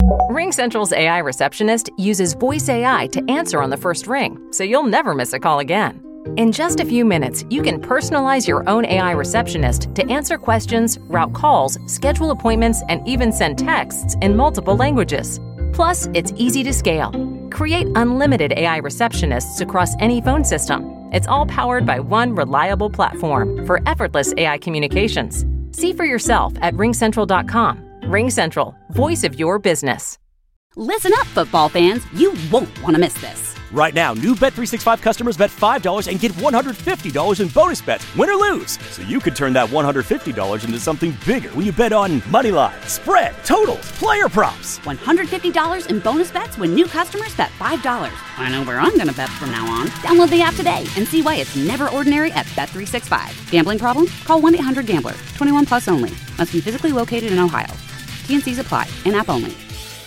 RingCentral's AI receptionist uses voice AI to answer on the first ring, so you'll never miss a call again. In just a few minutes, you can personalize your own AI receptionist to answer questions, route calls, schedule appointments, and even send texts in multiple languages. Plus, it's easy to scale. Create unlimited AI receptionists across any phone system. It's all powered by one reliable platform for effortless AI communications. See for yourself at ringcentral.com. RingCentral, voice of your business. Listen up, football fans. You won't want to miss this. Right now, new Bet365 customers bet $5 and get $150 in bonus bets, win or lose. So you could turn that $150 into something bigger when you bet on moneyline, spread, totals, player props. $150 in bonus bets when new customers bet $5. I know where I'm going to bet from now on. Download the app today and see why it's never ordinary at Bet365. Gambling problem? Call 1-800-GAMBLER. 21 plus only. Must be physically located in Ohio. T&Cs apply. In-app only.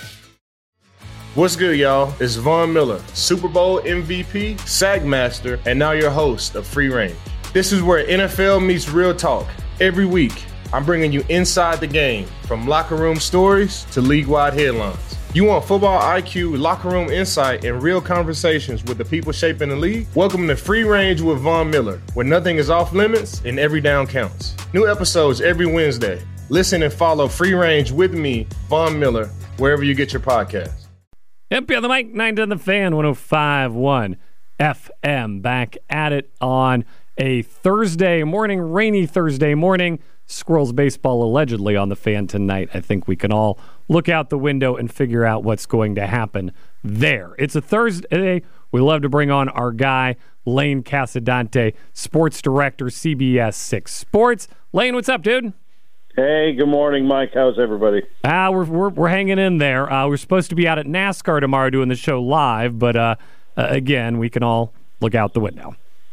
What's good, y'all? It's Von Miller, Super Bowl MVP, SAG Master, and now your host of Free Range. This is where NFL meets real talk. Every week, I'm bringing you inside the game, from locker room stories to league-wide headlines. You want football IQ, locker room insight, and real conversations with the people shaping the league? Welcome to Free Range with Von Miller, where nothing is off limits and every down counts. New episodes every Wednesday. Listen and follow Free Range with me, Von Miller, wherever you get your podcasts. MP on the mic, 9 to the fan, 105.1 FM. Back at it on a Thursday morning, rainy Thursday morning. Squirrels baseball allegedly on the fan tonight. I think we can all look out the window and figure out what's going to happen there. It's a Thursday. We love to bring on our guy, Lane Casadante, sports director, CBS 6 Sports. Lane, what's up, dude? Hey, good morning, Mike. How's everybody? We're hanging in there. We're supposed to be out at NASCAR tomorrow doing the show live, but again, we can all look out the window.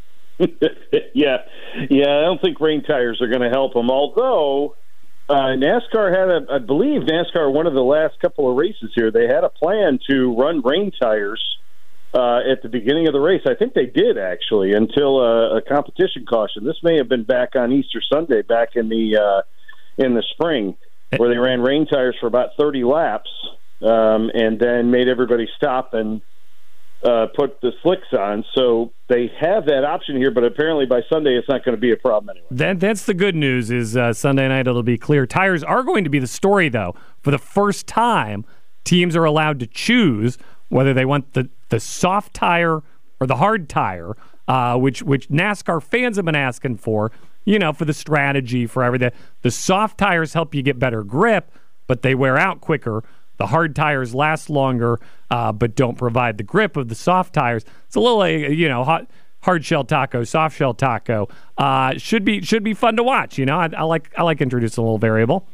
Yeah, I don't think rain tires are going to help them. Although NASCAR had, I believe NASCAR, one of the last couple of races here, they had a plan to run rain tires at the beginning of the race. I think they did, actually, until a competition caution. This may have been back on Easter Sunday, back in the spring, where they ran rain tires for about 30 laps and then made everybody stop and put the slicks on. So they have that option here, but apparently by Sunday it's not going to be a problem anyway. That's the good news is Sunday night it'll be clear. Tires are going to be the story, though. For the first time, teams are allowed to choose whether they want the soft tire or the hard tire, which NASCAR fans have been asking for. You know, for the strategy, for everything. The soft tires help you get better grip, but they wear out quicker. The hard tires last longer, but don't provide the grip of the soft tires. It's a little, hard shell taco, soft shell taco. Should be fun to watch. You know, I like introducing a little variable.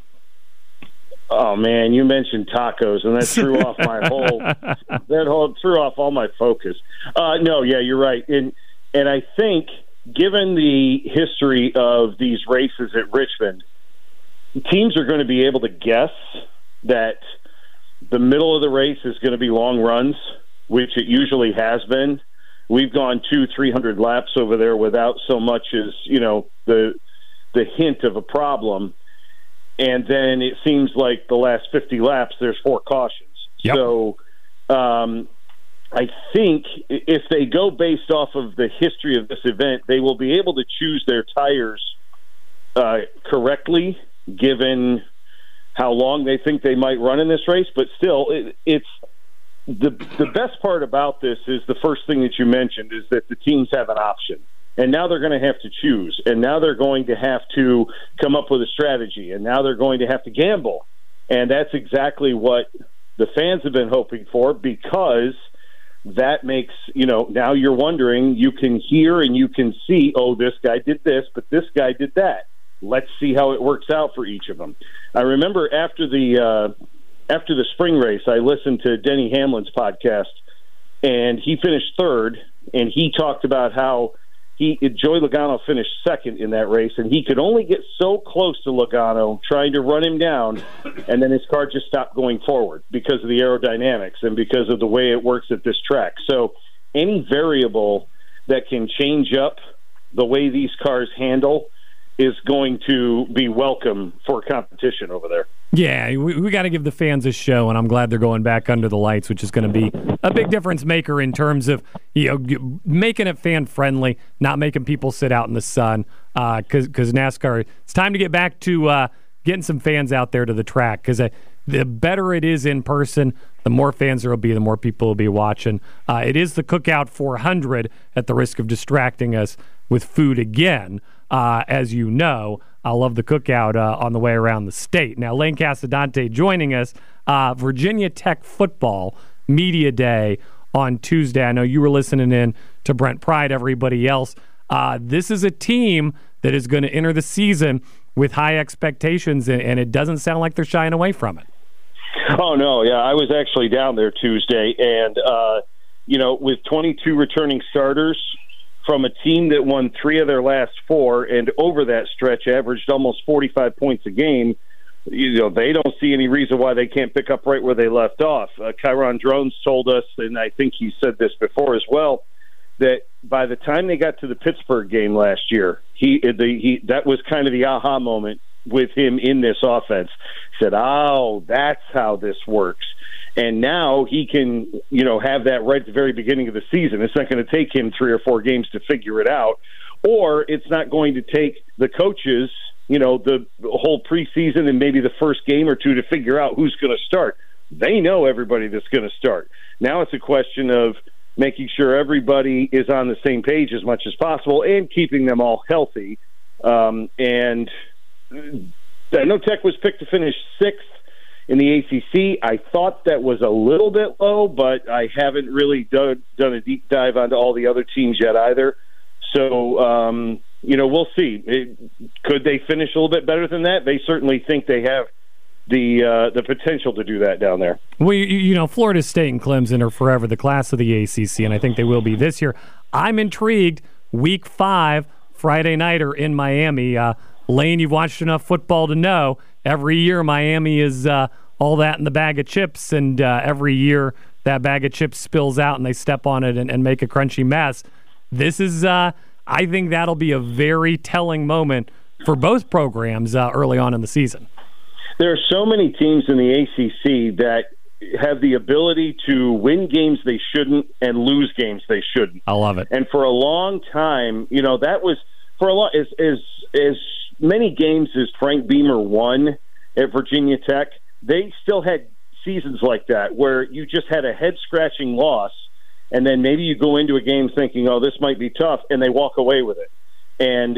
Oh man, you mentioned tacos, and that threw off my threw off all my focus. No, yeah, you're right, and I think, given the history of these races at Richmond, teams are going to be able to guess that the middle of the race is going to be long runs, which it usually has been. We've gone 200-300 laps over there without so much as, the hint of a problem. And then it seems like the last 50 laps, there's 4 cautions. Yep. So, I think if they go based off of the history of this event, they will be able to choose their tires correctly, given how long they think they might run in this race. But still, it's the best part about this is the first thing that you mentioned is that the teams have an option. And now they're going to have to choose. And now they're going to have to come up with a strategy. And now they're going to have to gamble. And that's exactly what the fans have been hoping for, because that makes, now you're wondering, you can hear and you can see, oh, this guy did this, but this guy did that. Let's see how it works out for each of them. I remember after the spring race, I listened to Denny Hamlin's podcast, and he finished third, and he talked about how Joey Logano finished second in that race, and he could only get so close to Logano trying to run him down, and then his car just stopped going forward because of the aerodynamics and because of the way it works at this track. So any variable that can change up the way these cars handle is going to be welcome for competition over there. Yeah, we got to give the fans a show, and I'm glad they're going back under the lights, which is going to be a big difference maker in terms of making it fan friendly, not making people sit out in the sun. Because NASCAR, it's time to get back to getting some fans out there to the track. Because the better it is in person, the more fans there will be, the more people will be watching. It is the Cookout 400, at the risk of distracting us with food again, as you know. I love the cookout on the way around the state. Now, Lane Casadante joining us, Virginia Tech football media day on Tuesday. I know you were listening in to Brent Pride, everybody else. This is a team that is going to enter the season with high expectations, and it doesn't sound like they're shying away from it. Oh, no, yeah. I was actually down there Tuesday, and, with 22 returning starters, from a team that won 3 of their last 4 and over that stretch averaged almost 45 points a game, they don't see any reason why they can't pick up right where they left off. Kyron Drones told us, and I think he said this before as well, that by the time they got to the Pittsburgh game last year, that was kind of the aha moment with him in this offense. He said, "Oh, that's how this works." And now he can, have that right at the very beginning of the season. It's not going to take him 3 or 4 games to figure it out, or it's not going to take the coaches, the whole preseason and maybe the first game or two to figure out who's going to start. They know everybody that's going to start. Now it's a question of making sure everybody is on the same page as much as possible and keeping them all healthy. And I know Tech was picked to finish 6th in the ACC. I thought that was a little bit low, but I haven't really done a deep dive onto all the other teams yet either. So, we'll see. Could they finish a little bit better than that? They certainly think they have the potential to do that down there. Well, Florida State and Clemson are forever the class of the ACC, and I think they will be this year. I'm intrigued. Week 5, Friday nighter in Miami. Lane, you've watched enough football to know every year Miami is all that in the bag of chips, and every year that bag of chips spills out and they step on it and make a crunchy mess. This is, I think that'll be a very telling moment for both programs early on in the season. There are so many teams in the ACC that have the ability to win games they shouldn't and lose games they shouldn't. I love it. And for a long time, that was for a lot as many games as Frank Beamer won at Virginia Tech, they still had seasons like that where you just had a head-scratching loss, and then maybe you go into a game thinking, oh, this might be tough, and they walk away with it. And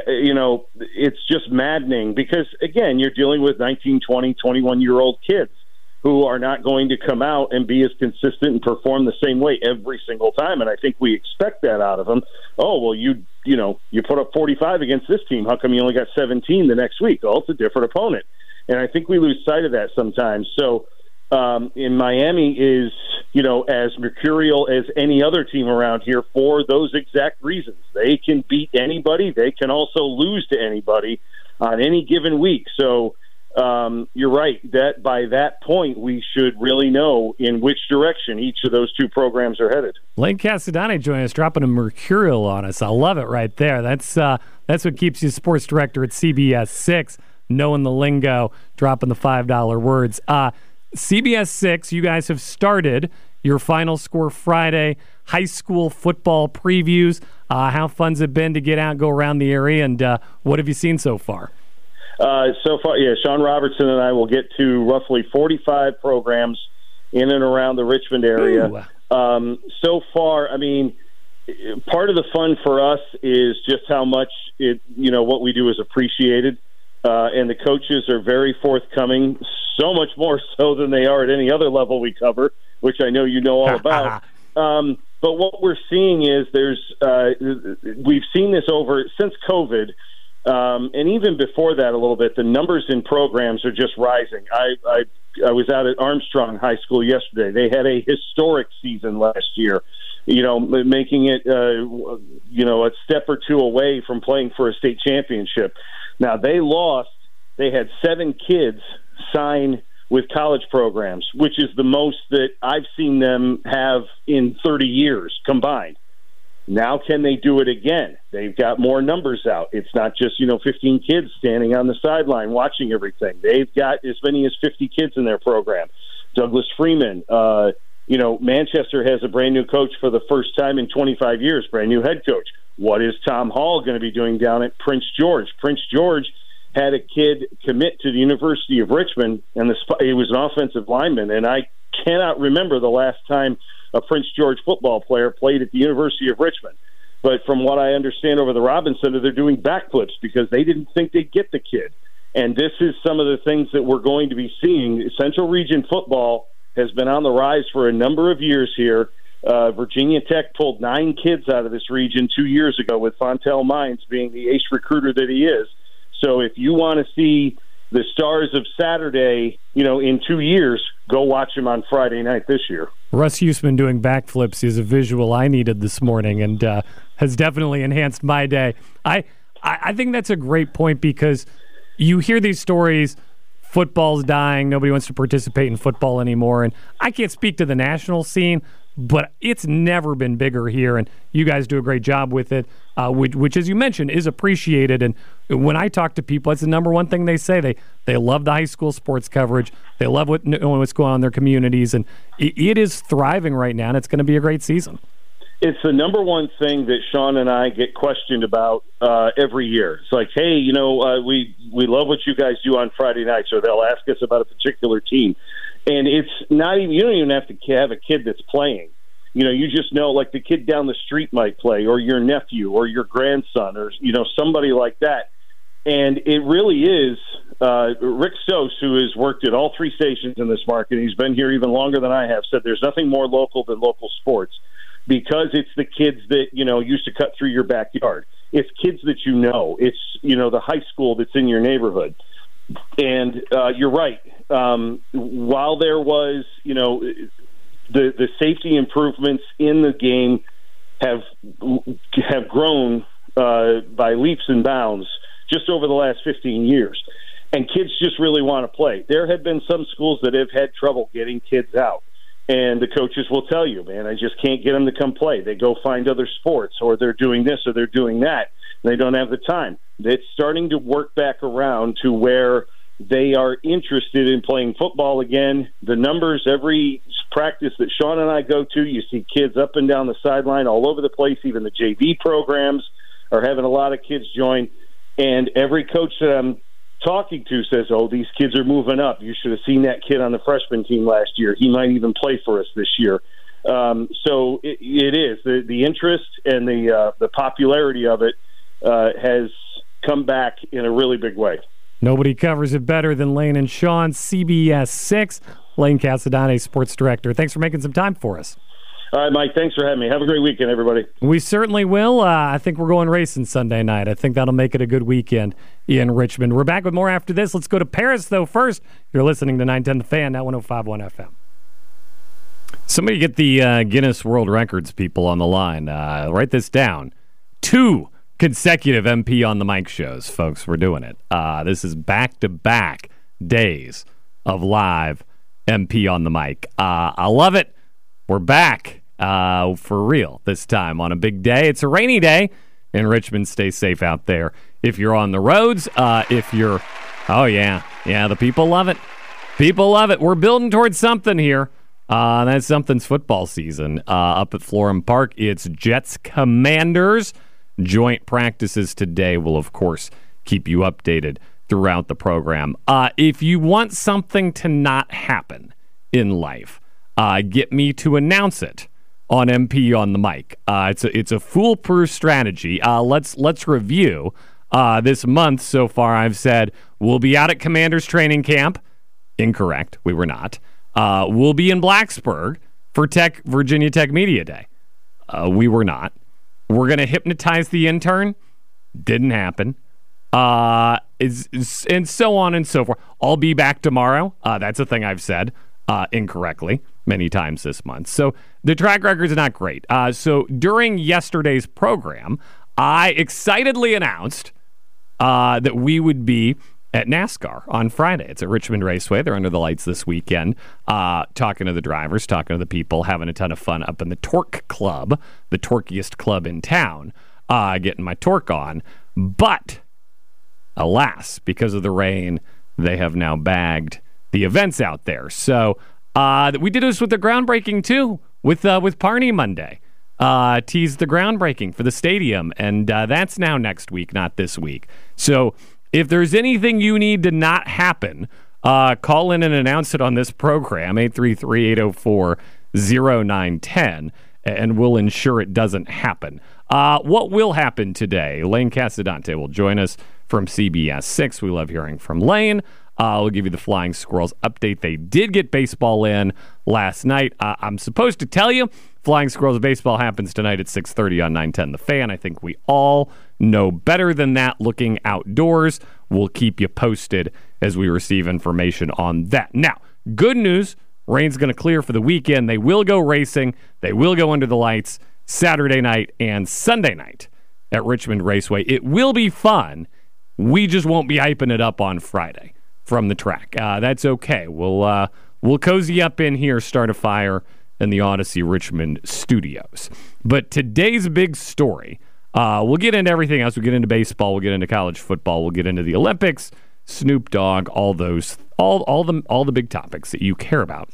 it's just maddening because, again, you're dealing with 19, 20, 21-year-old kids who are not going to come out and be as consistent and perform the same way every single time. And I think we expect that out of them. Oh, well, you put up 45 against this team. How come you only got 17 the next week? Oh, it's a different opponent. And I think we lose sight of that sometimes. So in Miami is, as mercurial as any other team around here for those exact reasons. They can beat anybody. They can also lose to anybody on any given week. So you're right that by that point we should really know in which direction each of those two programs are headed. Lane Casadante joining us, dropping a mercurial on us. I love it right there. That's what keeps you sports director at CBS 6, knowing the lingo, dropping the $5 words. CBS 6, you guys have started your Final Score Friday high school football previews. How fun's it been to get out, go around the area, and what have you seen so far? So far, Sean Robertson and I will get to roughly 45 programs in and around the Richmond area. So far, I mean, part of the fun for us is just how much what we do is appreciated. And the coaches are very forthcoming, so much more so than they are at any other level we cover, which I know you know all about. But what we're seeing is we've seen this over since COVID, and even before that a little bit, the numbers in programs are just rising. I was out at Armstrong High School yesterday. They had a historic season last year, making it, a step or two away from playing for a state championship. Now, they lost. They had 7 kids sign with college programs, which is the most that I've seen them have in 30 years combined. Now can they do it again? They've got more numbers out. It's not just, 15 kids standing on the sideline watching everything. They've got as many as 50 kids in their program. Douglas Freeman, Manchester has a brand new coach for the first time in 25 years, brand new head coach. What is Tom Hall going to be doing down at Prince George? Prince George had a kid commit to the University of Richmond, and he was an offensive lineman, and I cannot remember the last time a Prince George football player played at the University of Richmond. But from what I understand over the Robins Center, they're doing backflips because they didn't think they'd get the kid. And this is some of the things that we're going to be seeing. Central Region football has been on the rise for a number of years here. Virginia Tech pulled 9 kids out of this region 2 years ago, with Fontel Mines being the ace recruiter that he is. So if you want to see the stars of Saturday, in 2 years, go watch him on Friday night this year. Russ Huesman doing backflips is a visual I needed this morning, and has definitely enhanced my day. I think that's a great point, because you hear these stories, football's dying, nobody wants to participate in football anymore, and I can't speak to the national scene, but it's never been bigger here, and you guys do a great job with it, which, as you mentioned, is appreciated. And when I talk to people, it's the number one thing they say. They love the high school sports coverage. They love knowing what's going on in their communities, and it is thriving right now, and it's going to be a great season. It's the number one thing that Sean and I get questioned about every year. It's like, hey, we love what you guys do on Friday nights, or they'll ask us about a particular team. And it's not even, you don't even have to have a kid that's playing. You just know, like, the kid down the street might play, or your nephew, or your grandson, or, somebody like that. And it really is Rick Stoss, who has worked at all 3 stations in this market, he's been here even longer than I have, said there's nothing more local than local sports, because it's the kids that, used to cut through your backyard. It's kids that it's, the high school that's in your neighborhood. And you're right. While there was, the safety improvements in the game have grown by leaps and bounds just over the last 15 years. And kids just really want to play. There have been some schools that have had trouble getting kids out. And the coaches will tell you, man, I just can't get them to come play. They go find other sports, or they're doing this or they're doing that. And they don't have the time. It's starting to work back around to where they are interested in playing football again. The numbers, every practice that Sean and I go to, you see kids up and down the sideline all over the place. Even the JV programs are having a lot of kids join. And every coach that I'm talking to says, oh, these kids are moving up. You should have seen that kid on the freshman team last year. He might even play for us this year. So it is. The interest and the popularity of it has come back in a really big way. Nobody covers it better than Lane and Sean, CBS 6. Lane Casadante, sports director. Thanks for making some time for us. All right, Mike, thanks for having me. Have a great weekend, everybody. We certainly will. I think we're going racing Sunday night. I think that'll make it a good weekend in Richmond. We're back with more after this. Let's go to Paris, though, first. You're listening to 910 The Fan, at 105.1 FM. Somebody get the Guinness World Records people on the line. Write this down. 2 consecutive MP on the mic shows, folks. We're doing it. This is back-to-back days of live MP on the mic. I love it. We're back for real this time on a big day. It's a rainy day in Richmond. Stay safe out there. If you're on the roads, the people love it. People love it. We're building towards something here. That something's football season. Up at Florham Park, it's Jets Commanders. Joint practices today will, of course, keep you updated throughout the program. If you want something to not happen in life, get me to announce it on MP on the mic. It's a foolproof strategy. Let's review. This month so far, I've said we'll be out at Commanders training camp. Incorrect. We were not. We'll be in Blacksburg for Virginia Tech Media Day. We were not. We're going to hypnotize the intern. Didn't happen. And so on and so forth. I'll be back tomorrow. That's a thing I've said incorrectly many times this month. So the track record is not great. So during yesterday's program, I excitedly announced that we would be at NASCAR on Friday. It's at Richmond Raceway. They're under the lights this weekend, talking to the drivers, talking to the people, having a ton of fun up in the Torque Club, the torquiest club in town, getting my torque on. But, alas, because of the rain, they have now bagged the events out there. So we did this with the groundbreaking, too, with Parney Monday. Teased the groundbreaking for the stadium, and that's now next week, not this week. So if there's anything you need to not happen, call in and announce it on this program, 833-804-0910, and we'll ensure it doesn't happen. What will happen today? Lane Casadante will join us from CBS 6. We love hearing from Lane. We'll give you the Flying Squirrels update. They did get baseball in last night. I'm supposed to tell you, Flying Squirrels baseball happens tonight at 6:30 on 910 The Fan. I think we all know better than that looking outdoors. We'll keep you posted as we receive information on that. Now, good news, rain's going to clear for the weekend. They will go racing. They will go under the lights Saturday night and Sunday night at Richmond Raceway. It will be fun. We just won't be hyping it up on Friday from the track. That's okay. We'll cozy up in here, start a fire in the Odyssey Richmond studios. But today's big story, we'll get into everything else. We'll get into baseball. We'll get into college football. We'll get into the Olympics, Snoop Dogg, all the big topics that you care about.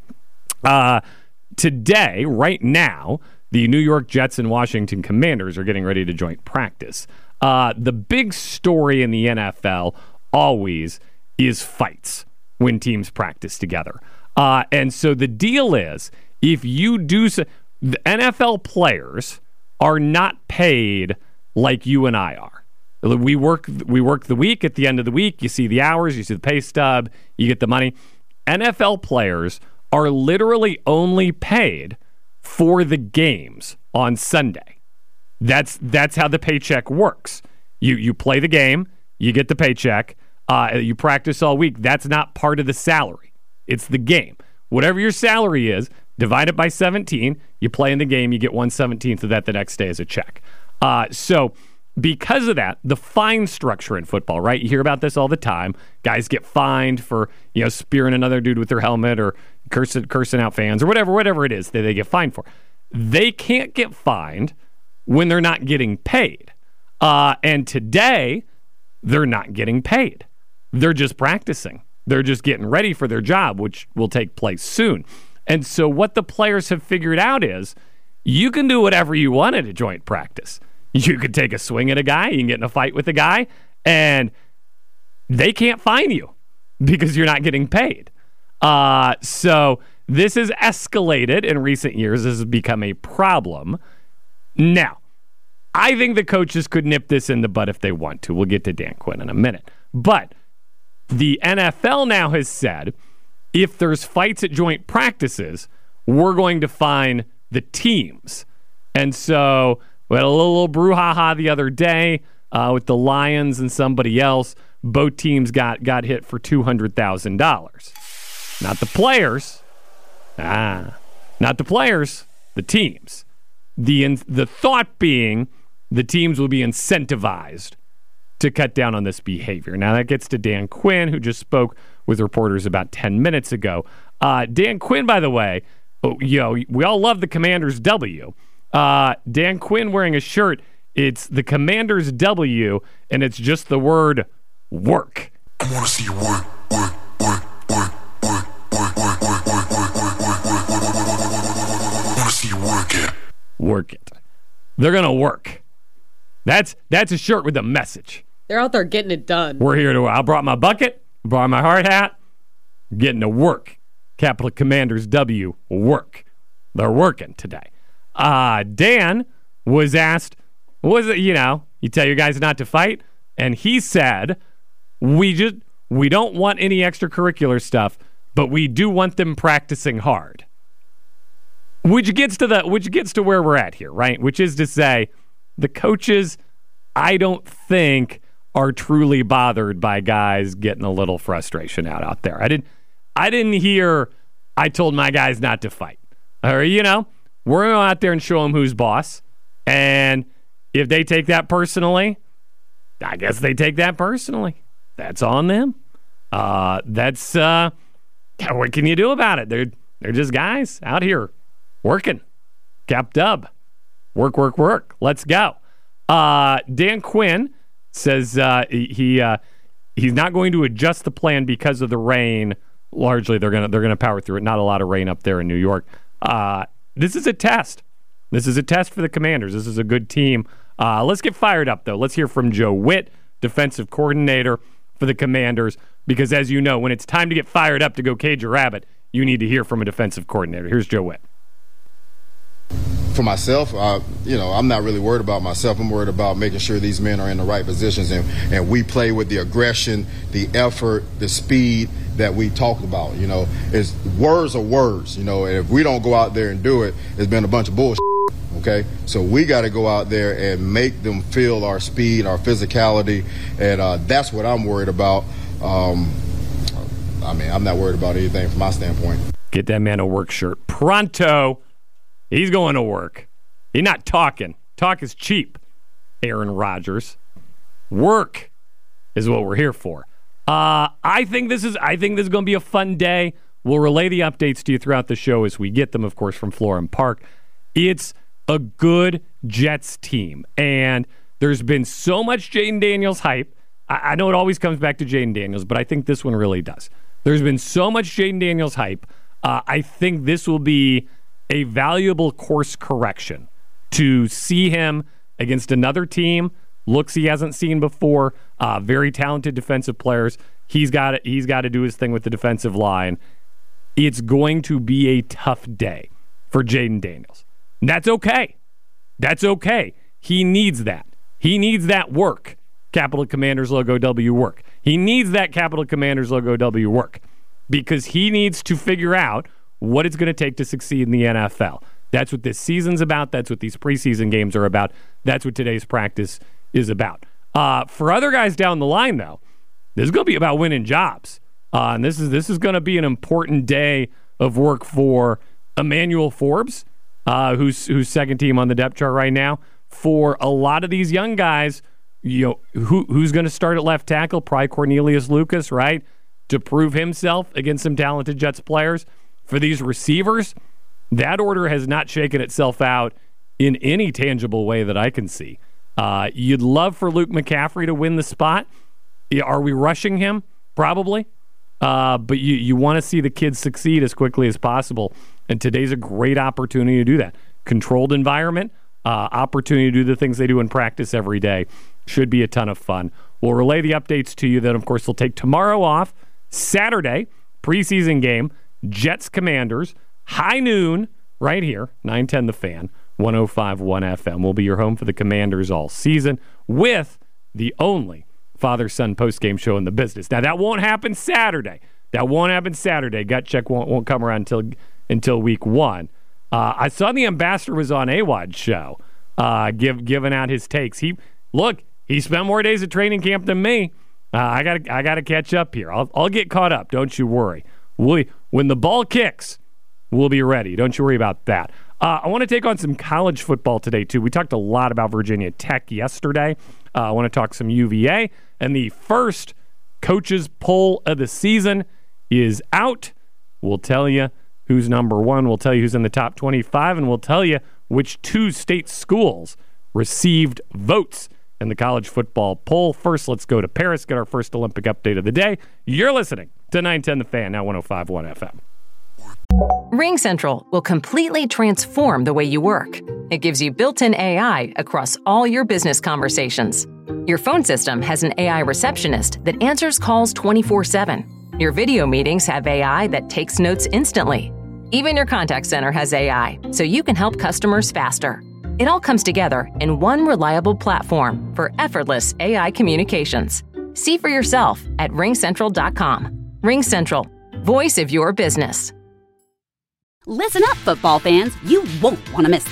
Today, right now, the New York Jets and Washington Commanders are getting ready to joint practice. The big story in the NFL always is fights when teams practice together. And so the deal is, if you do so, the NFL players are not paid like you and I are. We work the week. At the end of the week, you see the hours, you see the pay stub, you get the money. NFL players are literally only paid for the games on Sunday. That's how the paycheck works. You play the game, you get the paycheck. You practice all week. That's not part of the salary. It's the game. Whatever your salary is, divide it by 17. You play in the game, you get 1/17 of that the next day as a check. So because of that, the fine structure in football, right? You hear about this all the time. Guys get fined for spearing another dude with their helmet or cursing out fans or whatever it is that they get fined for. They can't get fined when they're not getting paid. And today, they're not getting paid. They're just practicing. They're just getting ready for their job, which will take place soon. And so what the players have figured out is you can do whatever you want at a joint practice. You could take a swing at a guy, you can get in a fight with a guy, and they can't fine you because you're not getting paid. So this has escalated in recent years. This has become a problem. Now, I think the coaches could nip this in the bud if they want to. We'll get to Dan Quinn in a minute. But the NFL now has said, if there's fights at joint practices, we're going to fine the teams. And so we had a little brouhaha the other day with the Lions and somebody else. Both teams got hit for $200,000. Not the players. Not the players. The teams. The thought being the teams will be incentivized to cut down on this behavior. Now that gets to Dan Quinn, who just spoke with reporters about 10 minutes ago. Dan Quinn, by the way, we all love the Commanders W. Dan Quinn wearing a shirt, it's the Commanders W, and it's just the word work. I want to see you work. I want to see you work it. Work it. They're going to work. That's a shirt with a message. They're out there getting it done. We're here to I brought my bucket, brought my hard hat, getting to work. Capital Commanders W, work. They're working today. Dan was asked, you tell your guys not to fight? And he said, we don't want any extracurricular stuff, but we do want them practicing hard. Which gets to where we're at here, right? Which is to say, the coaches, I don't think, are truly bothered by guys getting a little frustration out there. I didn't hear, I told my guys not to fight. Or, we're going to go out there and show them who's boss. And if they take that personally, I guess they take that personally. That's on them. That's what can you do about it? They're just guys out here working. Cap Dub. Work. Let's go. Dan Quinn says he's not going to adjust the plan because of the rain. Largely, they're gonna power through it. Not a lot of rain up there in New York. This is a test. This is a test for the Commanders. This is a good team. Let's get fired up, though. Let's hear from Joe Witt, defensive coordinator for the Commanders, because as you know, when it's time to get fired up to go cage a rabbit, you need to hear from a defensive coordinator. Here's Joe Witt. For myself, I'm not really worried about myself. I'm worried about making sure these men are in the right positions and we play with the aggression, the effort, the speed that we talked about. It's words are words, and if we don't go out there and do it, it's been a bunch of bullshit. Okay, so we got to go out there and make them feel our speed, our physicality, and that's what I'm worried about. I'm not worried about anything from my standpoint. Get that man a work shirt pronto. He's going to work. He's not talking. Talk is cheap. Aaron Rodgers. Work is what we're here for. I think this is going to be a fun day. We'll relay the updates to you throughout the show as we get them, of course, from Florham Park. It's a good Jets team, and there's been so much Jayden Daniels hype. I know it always comes back to Jayden Daniels, but I think this one really does. There's been so much Jayden Daniels hype. I think this will be a valuable course correction to see him against another team, looks he hasn't seen before, very talented defensive players. He's got to do his thing with the defensive line. It's going to be a tough day for Jayden Daniels. And that's okay. That's okay. He needs that. He needs that work. Capital Commanders logo W work. He needs that Capital Commanders logo W work because he needs to figure out what it's going to take to succeed in the NFL. That's what this season's about. That's what these preseason games are about. That's what today's practice is about. For other guys down the line, though, this is going to be about winning jobs. And this is going to be an important day of work for Emmanuel Forbes, who's second team on the depth chart right now. For a lot of these young guys, who's going to start at left tackle? Probably Cornelius Lucas, right? To prove himself against some talented Jets players. For these receivers, that order has not shaken itself out in any tangible way that I can see. You'd love for Luke McCaffrey to win the spot. Are we rushing him? Probably. But you want to see the kids succeed as quickly as possible. And today's a great opportunity to do that. Controlled environment, opportunity to do the things they do in practice every day. Should be a ton of fun. We'll relay the updates to you. Then, of course, we'll take tomorrow off. Saturday, preseason game, Jets Commanders, high noon, right here, 910 The Fan, 105.1 FM. We'll be your home for the Commanders all season with the only father-son post-game show in the business. Now, that won't happen Saturday. Gut check won't come around until week one. I saw the ambassador was on AWOD's show, giving out his takes. He spent more days at training camp than me. I gotta catch up here. I'll get caught up. Don't you worry. When the ball kicks, we'll be ready. Don't you worry about that. I want to take on some college football today, too. We talked a lot about Virginia Tech yesterday. I want to talk some UVA. And the first coaches poll of the season is out. We'll tell you who's number one. We'll tell you who's in the top 25. And we'll tell you which two state schools received votes in the college football poll. First, let's go to Paris, get our first Olympic update of the day. You're listening to 910 The Fan, now 105.1 FM. RingCentral will completely transform the way you work. It gives you built-in AI across all your business conversations. Your phone system has an AI receptionist that answers calls 24/7. Your video meetings have AI that takes notes instantly. Even your contact center has AI, so you can help customers faster. It all comes together in one reliable platform for effortless AI communications. See for yourself at ringcentral.com. RingCentral, voice of your business. Listen up, football fans. You won't want to miss this.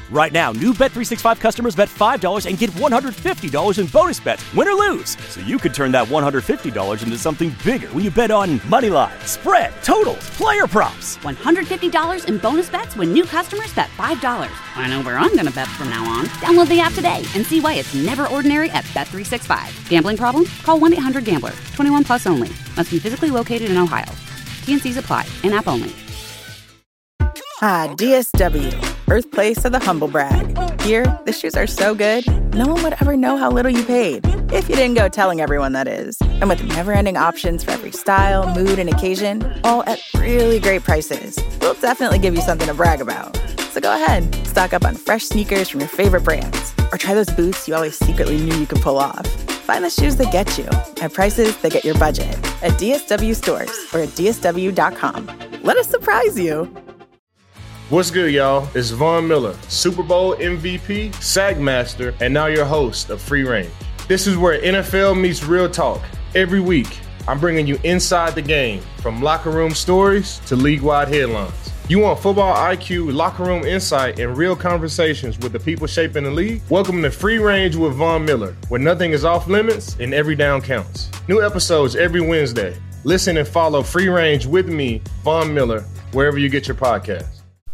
Right now, new Bet365 customers bet $5 and get $150 in bonus bets, win or lose. So you could turn that $150 into something bigger when you bet on moneyline, spread, totals, player props. $150 in bonus bets when new customers bet $5. I know where I'm going to bet from now on. Download the app today and see why it's never ordinary at Bet365. Gambling problem? Call 1-800-GAMBLER. 21 plus only. Must be physically located in Ohio. T&Cs apply. In-app only. Ah, DSW, birthplace of the humble brag. Here, the shoes are so good, no one would ever know how little you paid. If you didn't go telling everyone, that is. And with never-ending options for every style, mood, and occasion, all at really great prices, we'll definitely give you something to brag about. So go ahead, stock up on fresh sneakers from your favorite brands, or try those boots you always secretly knew you could pull off. Find the shoes that get you at prices that get your budget at DSW stores or at DSW.com. Let us surprise you. What's good, y'all? It's Von Miller, Super Bowl MVP, Sagmaster, and now your host of Free Range. This is where NFL meets real talk. Every week, I'm bringing you inside the game, from locker room stories to league-wide headlines. You want football IQ, locker room insight, and real conversations with the people shaping the league? Welcome to Free Range with Von Miller, where nothing is off limits and every down counts. New episodes every Wednesday. Listen and follow Free Range with me, Von Miller, wherever you get your podcasts.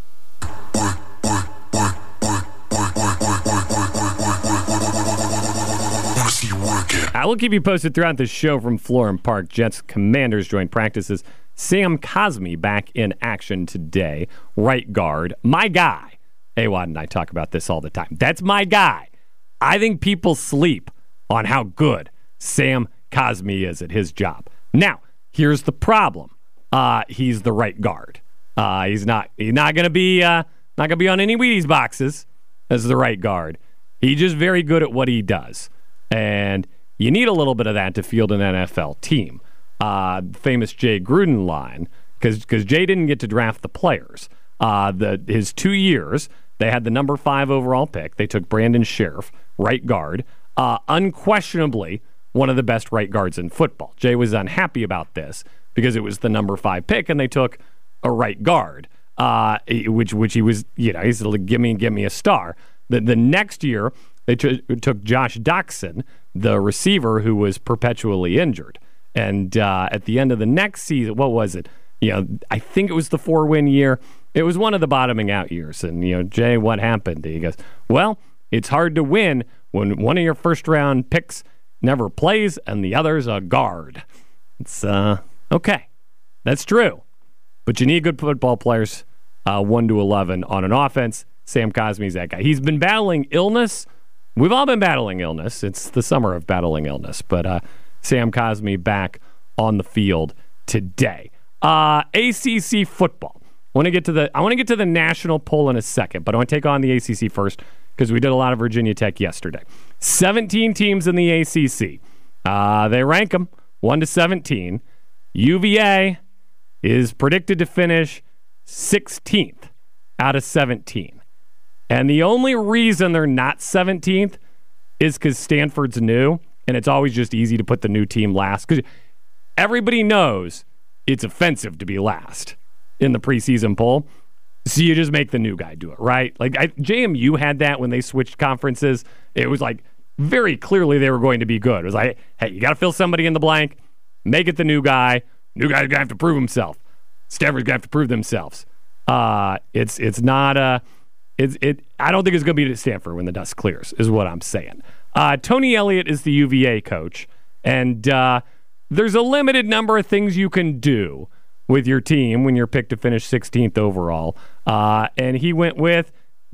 I will keep you posted throughout the show from Florham Park. Jets Commanders joint practices. Sam Cosmi back in action today. Right guard. My guy. Awad and I talk about this all the time. That's my guy. I think people sleep on how good Sam Cosmi is at his job. Now, here's the problem. He's the right guard. He's not going to be on any Wheaties boxes as the right guard. He's just very good at what he does. And you need a little bit of that to field an NFL team. Famous Jay Gruden line, because Jay didn't get to draft the players. His 2 years, they had the number 5 overall pick. They took Brandon Sheriff, right guard. Unquestionably, one of the best right guards in football. Jay was unhappy about this because it was the number 5 pick, and they took a right guard, which he was, he's like, give me a star. The next year, they took Josh Doxson, the receiver who was perpetually injured. And at the end of the next season, what was it? I think it was the 4-win year. It was one of the bottoming out years. And, Jay, what happened? He goes, well, it's hard to win when one of your first-round picks never plays and the other's a guard. It's, okay. That's true. But you need good football players, 1 to 11 on an offense. Sam Cosmi's that guy. He's been battling illness. We've all been battling illness. It's the summer of battling illness. But Sam Cosmi back on the field today. ACC football. I want to get to the national poll in a second, but I want to take on the ACC first because we did a lot of Virginia Tech yesterday. 17 teams in the ACC. They rank them 1 to 17. UVA is predicted to finish 16th out of 17. And the only reason they're not 17th is because Stanford's new, and it's always just easy to put the new team last. Because everybody knows it's offensive to be last in the preseason poll. So you just make the new guy do it, right? Like JMU had that when they switched conferences. It was like very clearly they were going to be good. It was like, hey, you got to fill somebody in the blank. Make it the new guy. New guy's going to have to prove himself. Stanford's going to have to prove themselves. It's not a... I don't think it's going to be at Stanford when the dust clears, is what I'm saying. Tony Elliott is the UVA coach, and there's a limited number of things you can do with your team when you're picked to finish 16th overall. And he went with,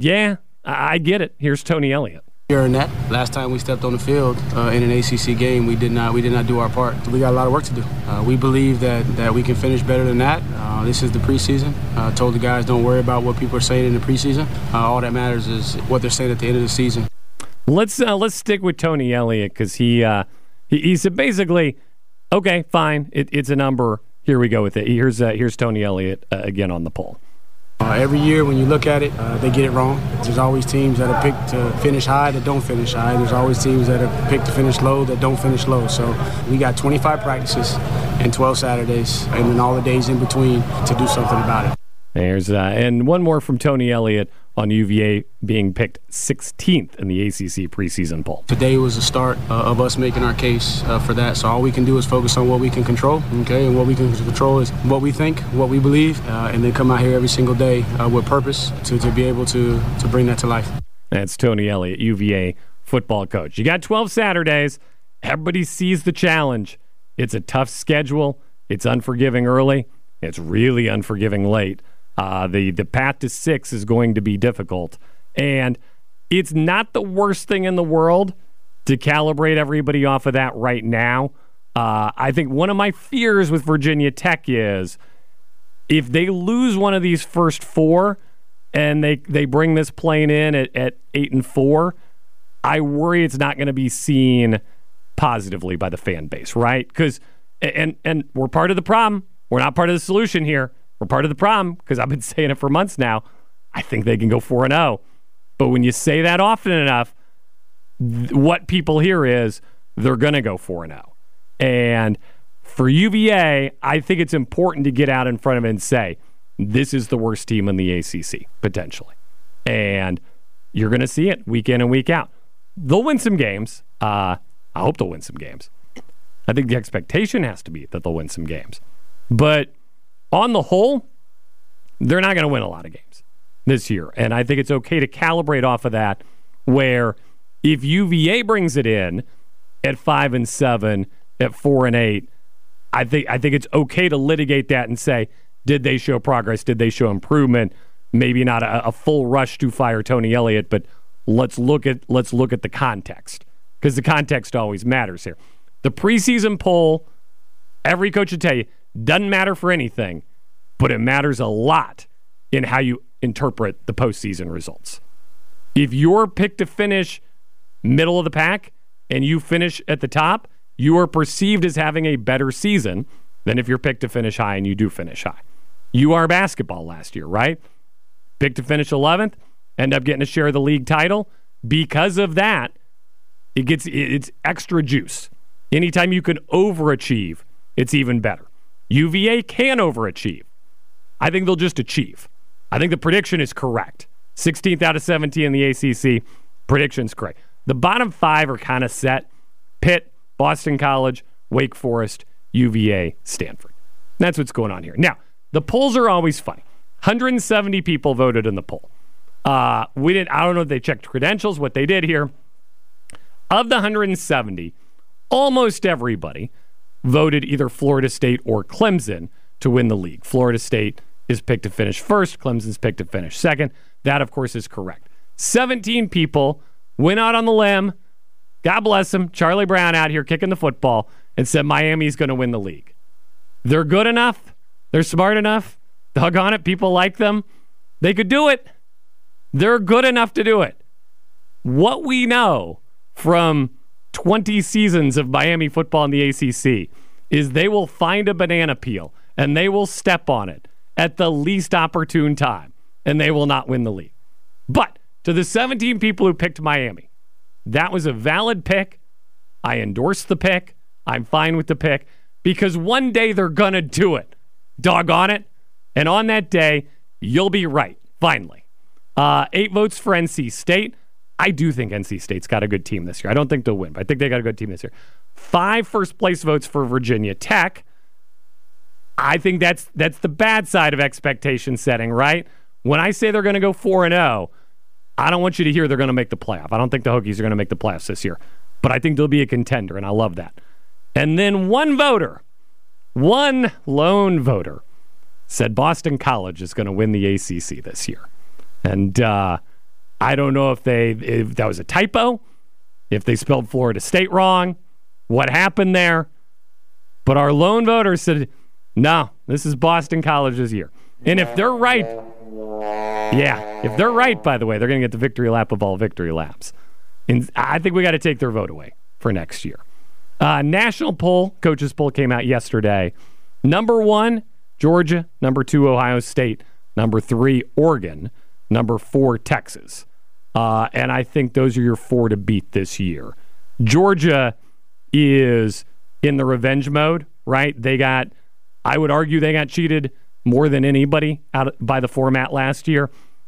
I get it. Here's Tony Elliott. Net. Last time we stepped on the field in an ACC game, we did not do our part. We got a lot of work to do. We believe that we can finish better than that. This is the preseason. Told the guys don't worry about what people are saying in the preseason. All that matters is what they're saying at the end of the season. Let's stick with Tony Elliott because he said basically, okay, fine, it's a number. Here we go with it. Here's Tony Elliott again on the poll. Every year when you look at it, they get it wrong. There's always teams that are picked to finish high that don't finish high. There's always teams that are picked to finish low that don't finish low. So we got 25 practices and 12 Saturdays and then all the days in between to do something about it. There's and one more from Tony Elliott on UVA being picked 16th in the ACC preseason poll. Today was the start of us making our case for that. So all we can do is focus on what we can control, okay? And what we can control is what we think, what we believe, and then come out here every single day with purpose to be able to bring that to life. That's Tony Elliott, UVA football coach. You got 12 Saturdays. Everybody sees the challenge. It's a tough schedule. It's unforgiving early. It's really unforgiving late. The path to 6 is going to be difficult. And it's not the worst thing in the world to calibrate everybody off of that right now. I think one of my fears with Virginia Tech is if they lose one of these first 4 and they bring this plane in at 8-4, I worry it's not going to be seen positively by the fan base, right? Because and we're part of the problem. We're not part of the solution here. We're part of the problem because I've been saying it for months now. I think they can go 4-0. But when you say that often enough, what people hear is they're going to go 4-0. And for UVA, I think it's important to get out in front of it and say, this is the worst team in the ACC, potentially. And you're going to see it week in and week out. They'll win some games. I hope they'll win some games. I think the expectation has to be that they'll win some games. But on the whole, they're not going to win a lot of games this year. And I think it's okay to calibrate off of that, where if UVA brings it in at 5-7, at 4-8, I think it's okay to litigate that and say, did they show progress? Did they show improvement? Maybe not a full rush to fire Tony Elliott, but let's look at the context, because the context always matters here. The preseason poll, every coach would tell you, doesn't matter for anything, but it matters a lot in how you interpret the postseason results. If you're picked to finish middle of the pack and you finish at the top, you are perceived as having a better season than if you're picked to finish high and you do finish high. UR basketball last year, right? Picked to finish 11th, end up getting a share of the league title. Because of that, it's extra juice. Anytime you can overachieve, it's even better. UVA can overachieve. I think they'll just achieve. I think the prediction is correct. 16th out of 17 in the ACC. Prediction's correct. The bottom 5 are kind of set. Pitt, Boston College, Wake Forest, UVA, Stanford. That's what's going on here. Now, the polls are always funny. 170 people voted in the poll. I don't know if they checked credentials, what they did here. Of the 170, almost everybody voted either Florida State or Clemson to win the league. Florida State is picked to finish first. Clemson's picked to finish second. That, of course, is correct. 17 people went out on the limb. God bless them. Charlie Brown out here kicking the football and said Miami's going to win the league. They're good enough. They're smart enough. Doggone it, people like them. They could do it. They're good enough to do it. What we know from 20 seasons of Miami football in the ACC is they will find a banana peel and they will step on it at the least opportune time, and they will not win the league. But to the 17 people who picked Miami, that was a valid pick. I endorse the pick. I'm fine with the pick because one day they're going to do it. Doggone it. And on that day, you'll be right, finally. 8 votes for NC State. I do think NC State's got a good team this year. I don't think they'll win, but I think they got a good team this year. 5 first-place votes for Virginia Tech. I think that's the bad side of expectation setting, right? When I say they're going to go 4-0, I don't want you to hear they're going to make the playoff. I don't think the Hokies are going to make the playoffs this year, but I think they'll be a contender, and I love that. And then one lone voter, said Boston College is going to win the ACC this year. And I don't know if that was a typo, if they spelled Florida State wrong, what happened there. But our lone voter said, no, this is Boston College's year. And if they're right, if they're right, by the way, they're going to get the victory lap of all victory laps. And I think we got to take their vote away for next year. National poll, coaches poll came out yesterday. Number 1, Georgia. Number 2, Ohio State. Number 3, Oregon. Number 4, Texas. And I think those are your 4 to beat this year. Georgia is in the revenge mode, right? I would argue they got cheated more than anybody by the format last year.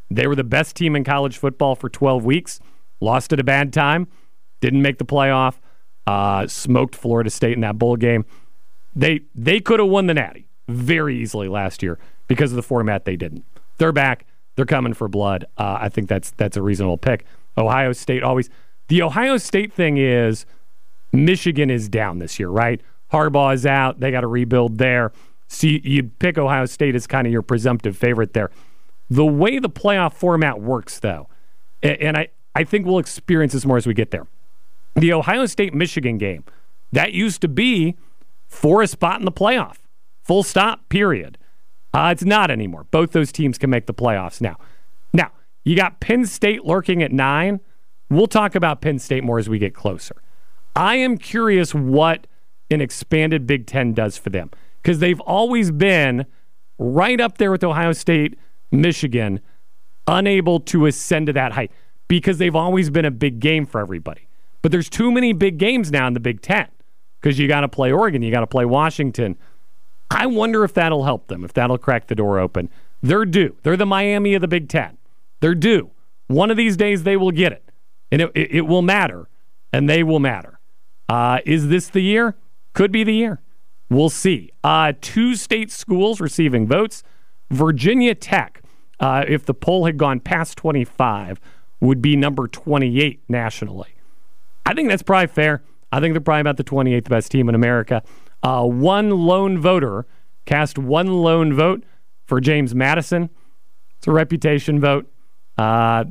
They were the best team in college football for 12 weeks, lost at a bad time, didn't make the playoff, smoked Florida State in that bowl game. They could have won the Natty very easily last year because of the format they didn't. They're back. They're coming for blood. I think that's a reasonable pick. Ohio State always. The Ohio State thing is Michigan is down this year, right? Harbaugh is out. They got to rebuild there. So you pick Ohio State as kind of your presumptive favorite there. The way the playoff format works, though, and I think we'll experience this more as we get there. The Ohio State-Michigan game, that used to be for a spot in the playoff. Full stop, period. It's not anymore. Both those teams can make the playoffs now. Now, you got Penn State lurking at 9. We'll talk about Penn State more as we get closer. I am curious what an expanded Big Ten does for them, because they've always been right up there with Ohio State, Michigan, unable to ascend to that height because they've always been a big game for everybody. But there's too many big games now in the Big Ten because you got to play Oregon, you got to play Washington. I wonder if that'll help them, if that'll crack the door open. They're due. They're the Miami of the Big Ten. They're due. One of these days they will get it, and it will matter, and they will matter. Is this the year? Could be the year. We'll see. 2 state schools receiving votes. Virginia Tech, if the poll had gone past 25, would be number 28 nationally. I think that's probably fair. I think they're probably about the 28th best team in America. One lone voter cast one lone vote for James Madison. It's a reputation vote. I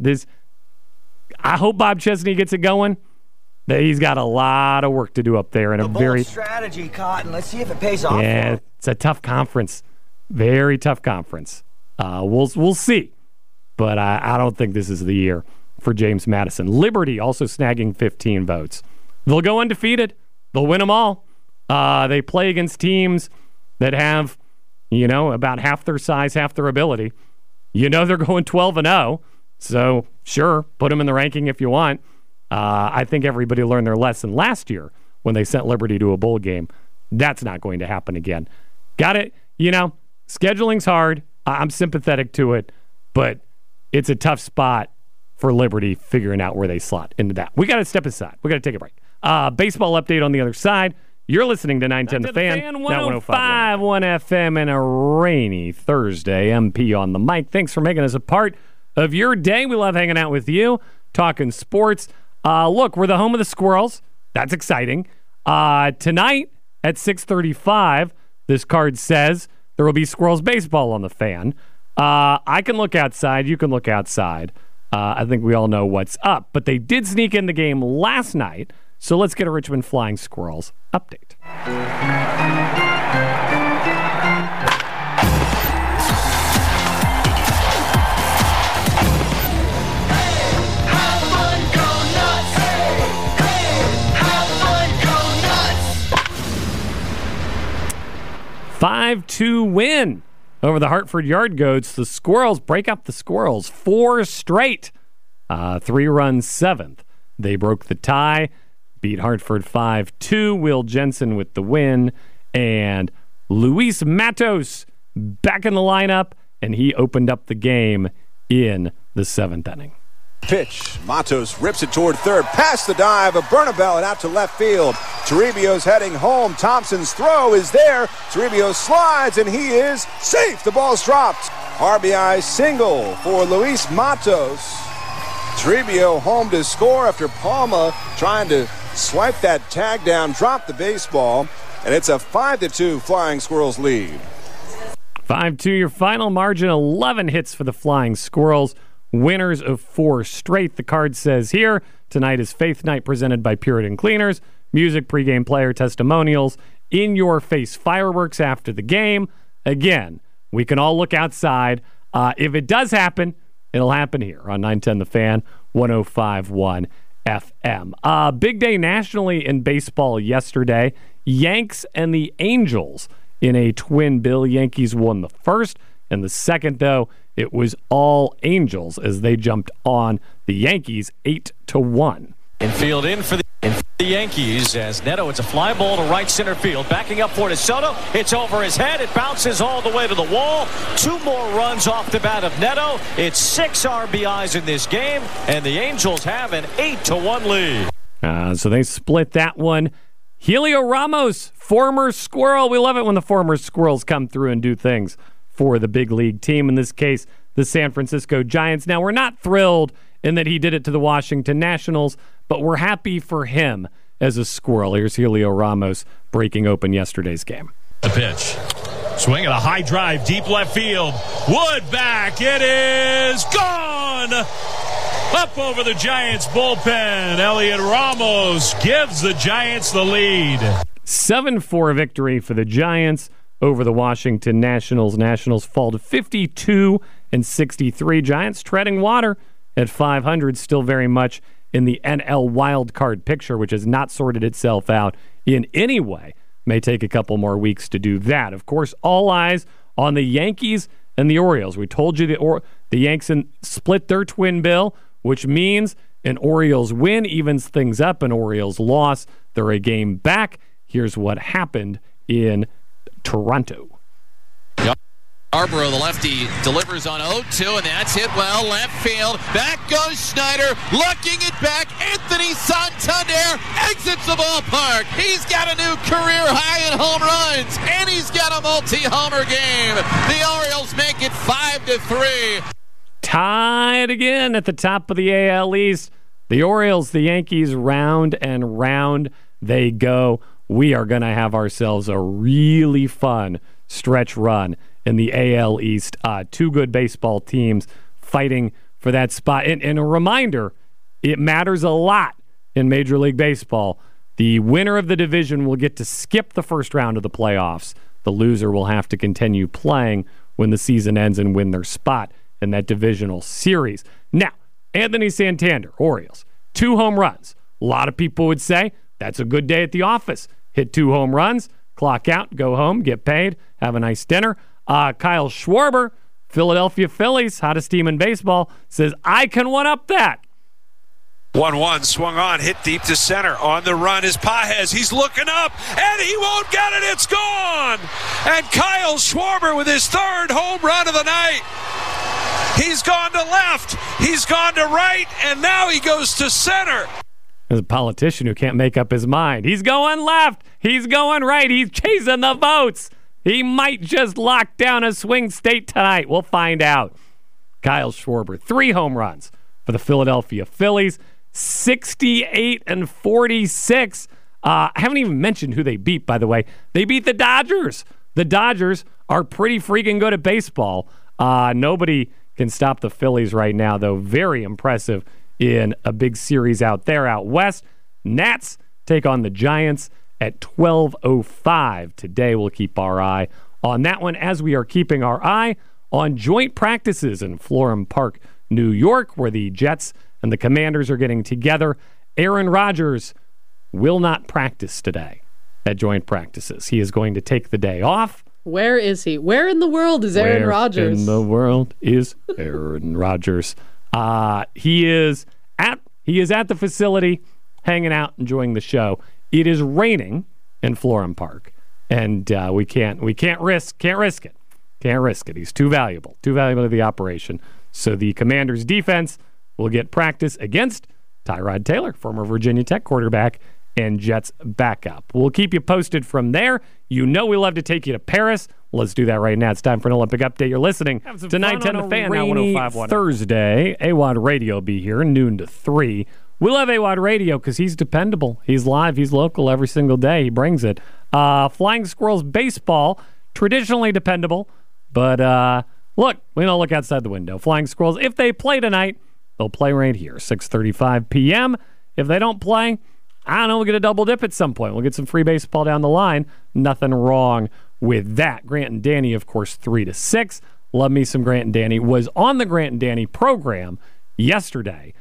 hope Bob Chesney gets it going. He's got a lot of work to do up there in a very strategy, Cotton. Let's see if it pays off. Yeah, it's a tough conference, very tough conference. We'll see, but I don't think this is the year for James Madison. Liberty also snagging 15 votes. They'll go undefeated. They'll win them all. They play against teams that have, about half their size, half their ability. They're going 12-0. So sure, put them in the ranking if you want. I think everybody learned their lesson last year when they sent Liberty to a bowl game. That's not going to happen again. Got it? Scheduling's hard. I'm sympathetic to it, but it's a tough spot for Liberty figuring out where they slot into that. We got to step aside. We got to take a break. Baseball update on the other side. You're listening to 910 The Fan, 105.1 FM, and a rainy Thursday. MP on the mic. Thanks for making us a part of your day. We love hanging out with you, talking sports. Look, we're the home of the Squirrels. That's exciting. Tonight at 6:35, this card says there will be Squirrels baseball on the Fan. I can look outside. You can look outside. I think we all know what's up. But they did sneak in the game last night, so let's get a Richmond Flying Squirrels update. 5-2 win over the Hartford Yard Goats. The Squirrels break up the Squirrels 4 straight. 3-run 7th. They broke the tie, beat Hartford 5-2. Will Jensen with the win. And Luis Matos back in the lineup, and he opened up the game in the 7th inning. Pitch. Matos rips it toward third. Past the dive of Bernabel and out to left field. Toribio's heading home. Thompson's throw is there. Toribio slides and he is safe. The ball's dropped. RBI single for Luis Matos. Toribio home to score after Palma trying to swipe that tag down, drop the baseball, and it's a 5-2 Flying Squirrels lead. 5-2 your final margin. 11 hits for the Flying Squirrels. Winners of 4 straight. The card says here, tonight is Faith Night presented by Puritan Cleaners. Music, pregame player testimonials, in-your-face fireworks after the game. Again, we can all look outside. If it does happen, it'll happen here on 910 The Fan, 105.1 FM. Big day nationally in baseball yesterday. Yanks and the Angels in a twin bill. Yankees won the first, and the second, though, it was all Angels as they jumped on the Yankees 8-1. Infield in for the The Yankees as Neto, it's a fly ball to right center field. Backing up for DeSoto. It's over his head. It bounces all the way to the wall. 2 more runs off the bat of Neto. It's 6 RBIs in this game, and the Angels have an 8-1 lead. So they split that one. Helio Ramos, former Squirrel. We love it when the former Squirrels come through and do things for the big league team. In this case, the San Francisco Giants. Now, we're not thrilled in that he did it to the Washington Nationals, but we're happy for him as a Squirrel. Here's Helio Ramos breaking open yesterday's game. The pitch. Swing at a high drive, deep left field. Wood back. It is gone. Up over the Giants bullpen. Elliot Ramos gives the Giants the lead. 7-4 victory for the Giants over the Washington Nationals. Nationals fall to 52-63. Giants treading water at 500, still very much in the NL wild card picture, which has not sorted itself out in any way. May take a couple more weeks to do that. Of course, all eyes on the Yankees and the Orioles. We told you the Yanks split their twin bill, which means an Orioles win evens things up. An Orioles loss, they're a game back. Here's what happened in Toronto. Arborough, the lefty, delivers on 0-2, and that's hit well, left field. Back goes Schneider, looking it back. Anthony Santander exits the ballpark. He's got a new career high in home runs, and he's got a multi-homer game. The Orioles make it 5-3. Tied again at the top of the AL East. The Orioles, the Yankees, round and round they go. We are going to have ourselves a really fun stretch run in the AL East. 2 good baseball teams fighting for that spot. And a reminder, it matters a lot in Major League Baseball. The winner of the division will get to skip the first round of the playoffs. The loser will have to continue playing when the season ends and win their spot in that divisional series. Now, Anthony Santander, Orioles, 2 home runs. A lot of people would say that's a good day at the office. Hit 2 home runs, clock out, go home, get paid, have a nice dinner. Kyle Schwarber, Philadelphia Phillies, hottest team in baseball, says, I can one-up that. 1-1, swung on, hit deep to center. On the run is Pages. He's looking up, and he won't get it. It's gone. And Kyle Schwarber with his 3rd home run of the night. He's gone to left. He's gone to right, and now he goes to center. There's a politician who can't make up his mind. He's going left. He's going right. He's chasing the votes. He might just lock down a swing state tonight. We'll find out. Kyle Schwarber, 3 home runs for the Philadelphia Phillies, 68-46. I haven't even mentioned who they beat, by the way. They beat the Dodgers. The Dodgers are pretty freaking good at baseball. Nobody can stop the Phillies right now, though. Very impressive in a big series out there, out west. Nats take on the Giants at 12:05 today. We'll keep our eye on that one, as we are keeping our eye on joint practices in Florham Park, New York, where the Jets and the Commanders are getting together. Aaron Rodgers will not practice today at joint practices. He is going to take the day off. Where is he? Where in the world is Aaron Rodgers? Where in the world is Aaron Rodgers? He is at the facility, hanging out, enjoying the show. It is raining in Florham Park, and we can't risk it. He's too valuable to the operation. So the Commanders' defense will get practice against Tyrod Taylor, former Virginia Tech quarterback, and Jets backup. We'll keep you posted from there. You know we love to take you to Paris. Let's do that right now. It's time for an Olympic update. You're listening to 910 The Fan, now 105.1. Thursday, AWOD Radio will be here, noon to 3. We love AWOD Radio because he's dependable. He's live. He's local every single day. He brings it. Flying Squirrels baseball, traditionally dependable. But look, we don't look outside the window. Flying Squirrels, if they play tonight, they'll play right here, 6:35 p.m. If they don't play, I don't know, we'll get a double dip at some point. We'll get some free baseball down the line. Nothing wrong with that. Grant and Danny, of course, 3 to 6. Love me some Grant and Danny. Was on the Grant and Danny program yesterday.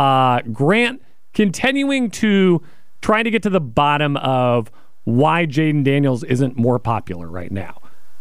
Grant continuing to try to get to the bottom of why Jaden Daniels isn't more popular right now.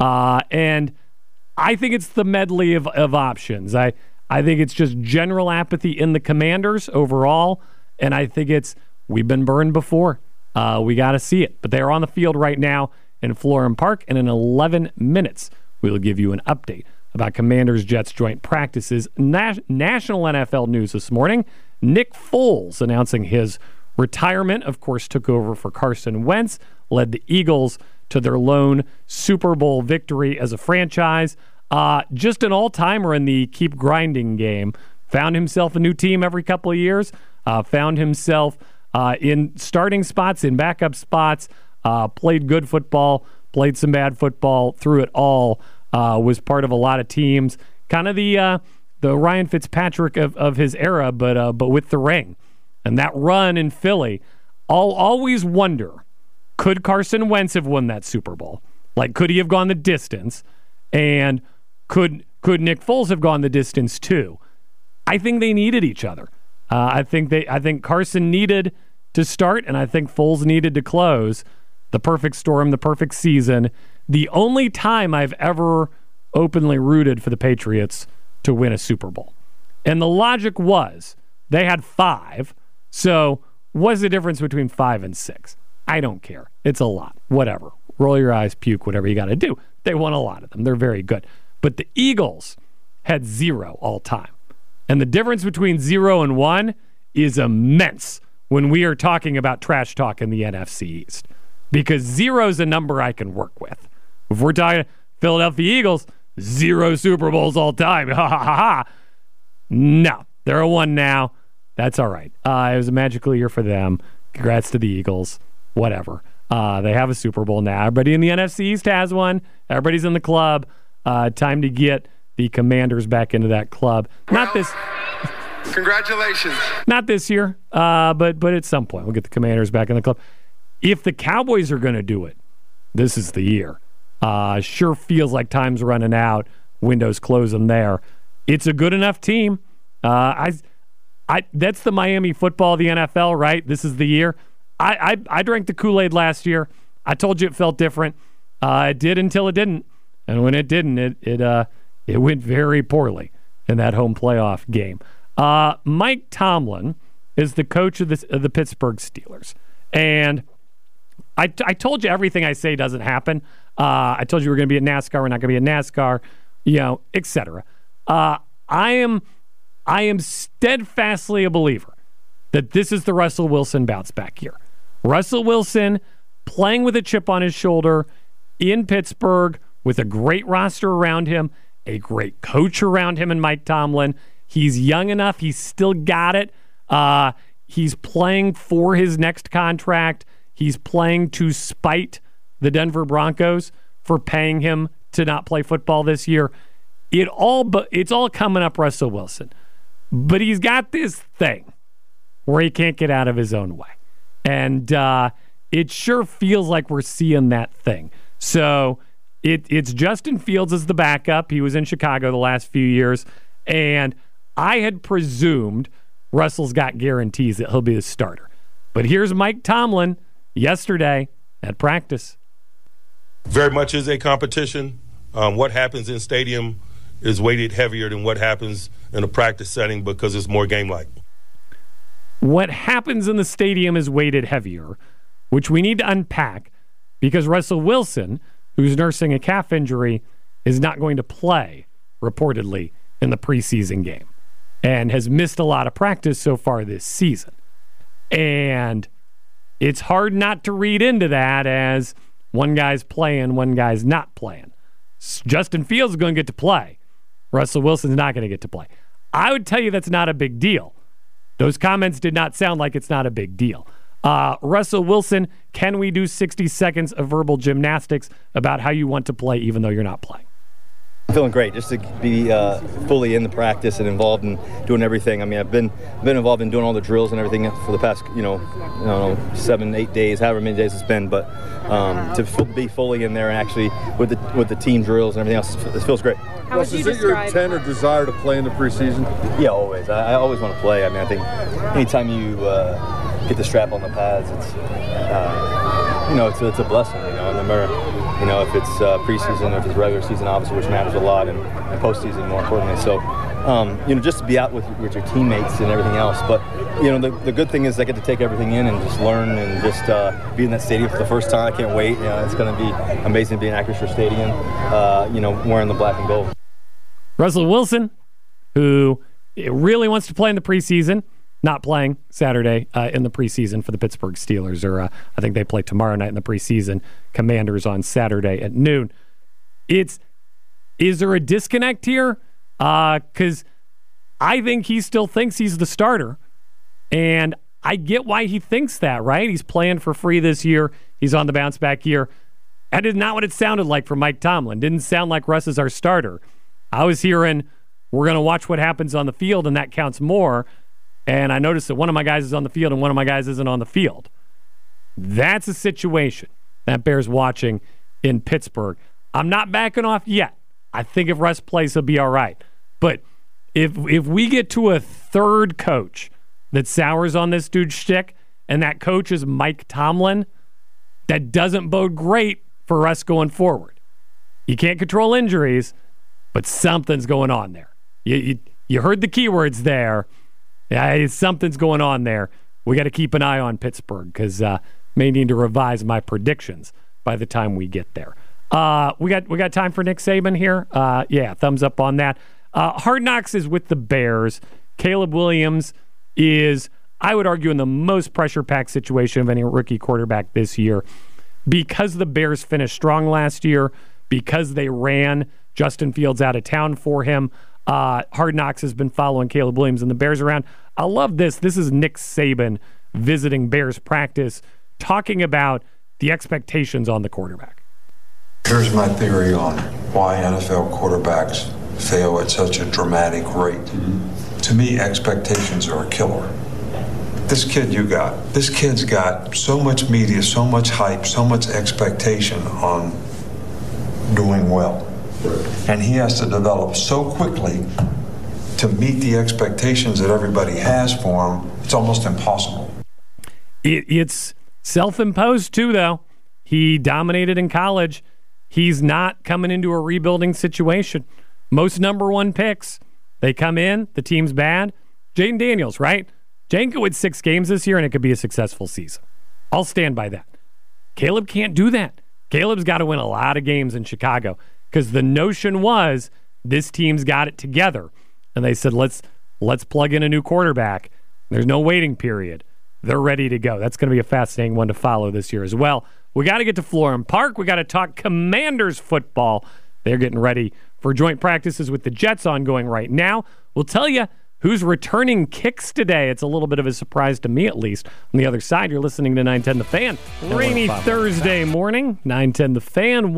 And I think it's the medley of options. I think it's just general apathy in the Commanders overall, and I think it's we've been burned before. We got to see it. But they're on the field right now in Florham Park, and in 11 minutes, we'll give you an update about Commanders-Jets joint practices. National NFL news this morning, Nick Foles announcing his retirement, of course, took over for Carson Wentz, led the Eagles to their lone Super Bowl victory as a franchise. Just an all-timer in the keep grinding game. Found himself a new team every couple of years. Found himself in starting spots, in backup spots. Played good football, played some bad football, through it all. Was part of a lot of teams. Kind of the Ryan Fitzpatrick of his era, but with the ring. And that run in Philly, I'll always wonder, could Carson Wentz have won that Super Bowl? Like, could he have gone the distance? And could Nick Foles have gone the distance too? I think they needed each other. I think Carson needed to start, and I think Foles needed to close. The perfect storm, the perfect season. The only time I've ever openly rooted for the Patriots to win a Super Bowl. And the logic was they had 5. So what's the difference between 5 and 6? I don't care. It's a lot. Whatever. Roll your eyes, puke, whatever you got to do. They won a lot of them. They're very good. But the Eagles had 0 all time. And the difference between 0 and 1 is immense when we are talking about trash talk in the NFC East. Because 0 is a number I can work with. If we're talking Philadelphia Eagles, 0 Super Bowls all time. Ha, ha, ha, ha. No, they're a 1 now. That's all right. It was a magical year for them. Congrats to the Eagles. Whatever. They have a Super Bowl now. Everybody in the NFC East has one. Everybody's in the club. Time to get the Commanders back into that club. Not this. Congratulations. Not this year, but at some point we'll get the Commanders back in the club. If the Cowboys are going to do it, this is the year. Sure feels like time's running out. Windows closing there. It's a good enough team. That's the Miami football of the NFL, right? This is the year. I drank the Kool-Aid last year. I told you it felt different. It did until it didn't. And when it didn't, it went very poorly in that home playoff game. Mike Tomlin is the coach of the Pittsburgh Steelers. And I told you everything I say doesn't happen. I told you we're going to be at NASCAR. We're not going to be at NASCAR, etc. I am steadfastly a believer that this is the Russell Wilson bounce back year. Russell Wilson playing with a chip on his shoulder in Pittsburgh with a great roster around him, a great coach around him in Mike Tomlin. He's young enough. He's still got it. He's playing for his next contract. He's playing to spite the Denver Broncos for paying him to not play football this year. It's all coming up Russell Wilson. But he's got this thing where he can't get out of his own way. And it sure feels like we're seeing that thing. So it's Justin Fields as the backup. He was in Chicago the last few years. And I had presumed Russell's got guarantees that he'll be the starter. But here's Mike Tomlin yesterday at practice. Very much is a competition. What happens in stadium is weighted heavier than what happens in a practice setting because it's more game-like. What happens in the stadium is weighted heavier, which we need to unpack because Russell Wilson, who's nursing a calf injury, is not going to play, reportedly, in the preseason game and has missed a lot of practice so far this season. And it's hard not to read into that as one guy's playing, one guy's not playing. Justin Fields is going to get to play. Russell Wilson's not going to get to play. I would tell you that's not a big deal. Those comments did not sound like it's not a big deal. Russell Wilson, can we do 60 seconds of verbal gymnastics about how you want to play even though you're not playing? I'm feeling great just to be fully in the practice and involved in doing everything. I mean, I've been involved in doing all the drills and everything for the past, 7-8 days, however many days it's been. But to be fully in there and actually with the team drills and everything else, it feels great. How would you describe? Is it your intent or desire to play in the preseason? Yeah, always. I always want to play. I mean, I think anytime you get the strap on the pads, it's a blessing. No matter if it's preseason, if it's regular season, obviously, which matters a lot, and postseason more importantly. So just to be out with your teammates and everything else. But, the good thing is I get to take everything in and just learn and just be in that stadium for the first time. I can't wait. It's going to be amazing to be in Acrisure Stadium, wearing the black and gold. Russell Wilson, who really wants to play in the preseason, not playing Saturday in the preseason for the Pittsburgh Steelers, or I think they play tomorrow night in the preseason. Commanders on Saturday at noon. Is there a disconnect here? Because I think he still thinks he's the starter, and I get why he thinks that, right? He's playing for free this year. He's on the bounce-back year. That is not what it sounded like from Mike Tomlin. Didn't sound like Russ is our starter. I was hearing we're going to watch what happens on the field, and that counts more. And I noticed that one of my guys is on the field and one of my guys isn't on the field. That's a situation that bears watching in Pittsburgh. I'm not backing off yet. I think if Russ plays, he'll be all right. But if we get to a third coach that sours on this dude's shtick, and that coach is Mike Tomlin, that doesn't bode great for Russ going forward. You can't control injuries, but something's going on there. You heard the keywords there. Yeah, something's going on there. We got to keep an eye on Pittsburgh because may need to revise my predictions by the time we get there. We got time for Nick Saban here. Yeah, thumbs up on that. Hard Knocks is with the Bears. Caleb Williams is, I would argue, in the most pressure-packed situation of any rookie quarterback this year because the Bears finished strong last year, because they ran Justin Fields out of town for him. Hard Knocks has been following Caleb Williams and the Bears around. I love this. This is Nick Saban visiting Bears practice, talking about the expectations on the quarterback. Here's my theory on why NFL quarterbacks fail at such a dramatic rate. To me, expectations are a killer. This kid's got so much media, so much hype, so much expectation on doing well. And he has to develop so quickly to meet the expectations that everybody has for him. It's almost impossible. It's self-imposed too, though. He dominated in college. He's not coming into a rebuilding situation. Most number one picks, they come in, the team's bad. Jayden Daniels, right? Jayden could win 6 games this year and it could be a successful season. I'll stand by that. Caleb can't do that. Caleb's got to win a lot of games in Chicago because the notion was this team's got it together. And they said, let's plug in a new quarterback. There's no waiting period. They're ready to go. That's going to be a fascinating one to follow this year as well. We got to get to Florham Park. We got to talk Commanders football. They're getting ready for joint practices with the Jets ongoing right now. We'll tell you who's returning kicks today. It's a little bit of a surprise to me, at least. On the other side, you're listening to 910 The Fan. Rainy Thursday morning, 910 The Fan,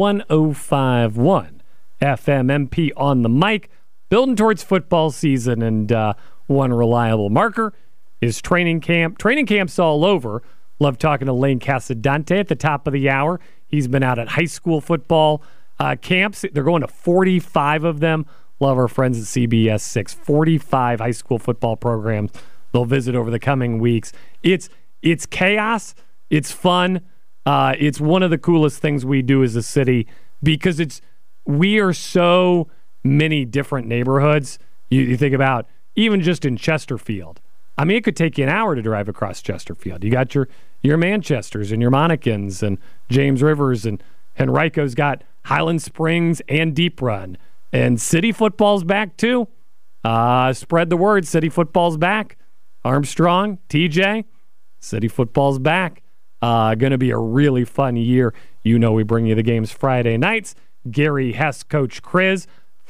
105.1 FM, MP on the mic. Building towards football season, and one reliable marker is training camp. Training camp's all over. Love talking to Lane Casadante at the top of the hour. He's been out at high school football camps. They're going to 45 of them. Love our friends at CBS 6. 45 high school football programs they'll visit over the coming weeks. It's chaos. It's fun. It's one of the coolest things we do as a city because we are so many different neighborhoods. You think about even just in Chesterfield. I mean, it could take you an hour to drive across Chesterfield. You got your Manchesters and your Monicans and James Rivers, and Henrico's got Highland Springs and Deep Run. And city football's back too. Spread the word. City football's back. Armstrong, TJ, city football's back. Going to be a really fun year. You know we bring you the games Friday nights. Gary Hess, Coach Chris,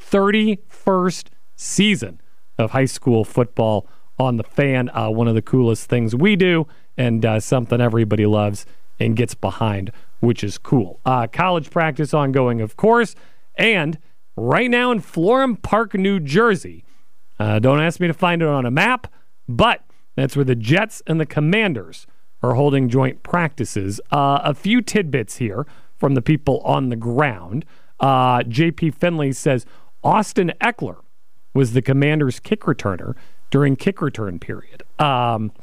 31st season of high school football on the Fan. One of the coolest things we do, and something everybody loves and gets behind, which is cool. College practice ongoing, of course, and right now in Florham Park, New Jersey. Don't ask me to find it on a map, but that's where the Jets and the Commanders are holding joint practices. A few tidbits here from the people on the ground. J.P. Finley says Austin Eckler was the Commanders' kick returner during kick return period. I'm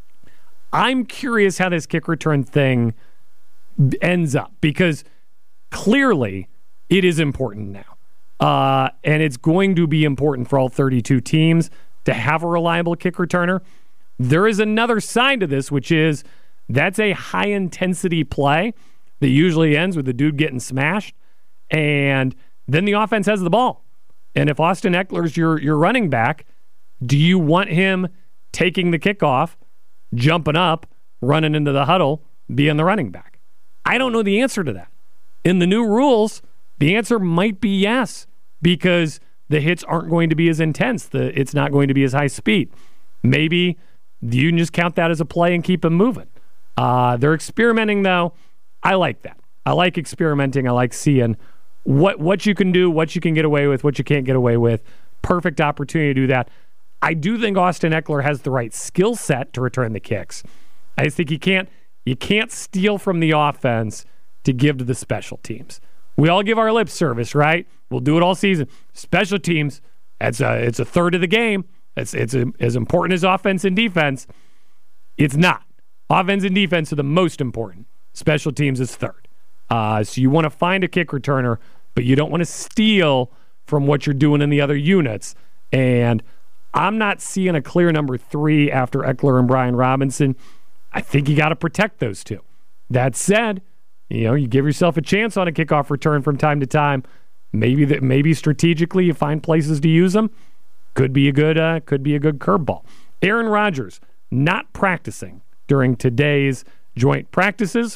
curious how this kick return thing ends up because clearly it is important now. And it's going to be important for all 32 teams to have a reliable kick returner. There is another side to this, which is that's a high-intensity play that usually ends with the dude getting smashed, and then the offense has the ball. And if Austin Eckler's your running back, do you want him taking the kickoff, jumping up, running into the huddle, being the running back? I don't know the answer to that. In the new rules, the answer might be yes, because the hits aren't going to be as intense. It's not going to be as high speed. Maybe you can just count that as a play and keep him moving. They're experimenting, though. I like that. I like experimenting. I like seeing what you can do, what you can get away with, what you can't get away with. Perfect opportunity to do that. I do think Austin Eckler has the right skill set to return the kicks. I just think you can't steal from the offense to give to the special teams. We all give our lip service, right? We'll do it all season. Special teams, it's a third of the game. It's as important as offense and defense. It's not. Offense and defense are the most important. Special teams is third. So you want to find a kick returner, but you don't want to steal from what you're doing in the other units. And I'm not seeing a clear number 3 after Eckler and Brian Robinson. I think you got to protect those two. That said, you give yourself a chance on a kickoff return from time to time. Maybe strategically you find places to use them. Could be a good curveball. Aaron Rodgers not practicing during today's joint practices.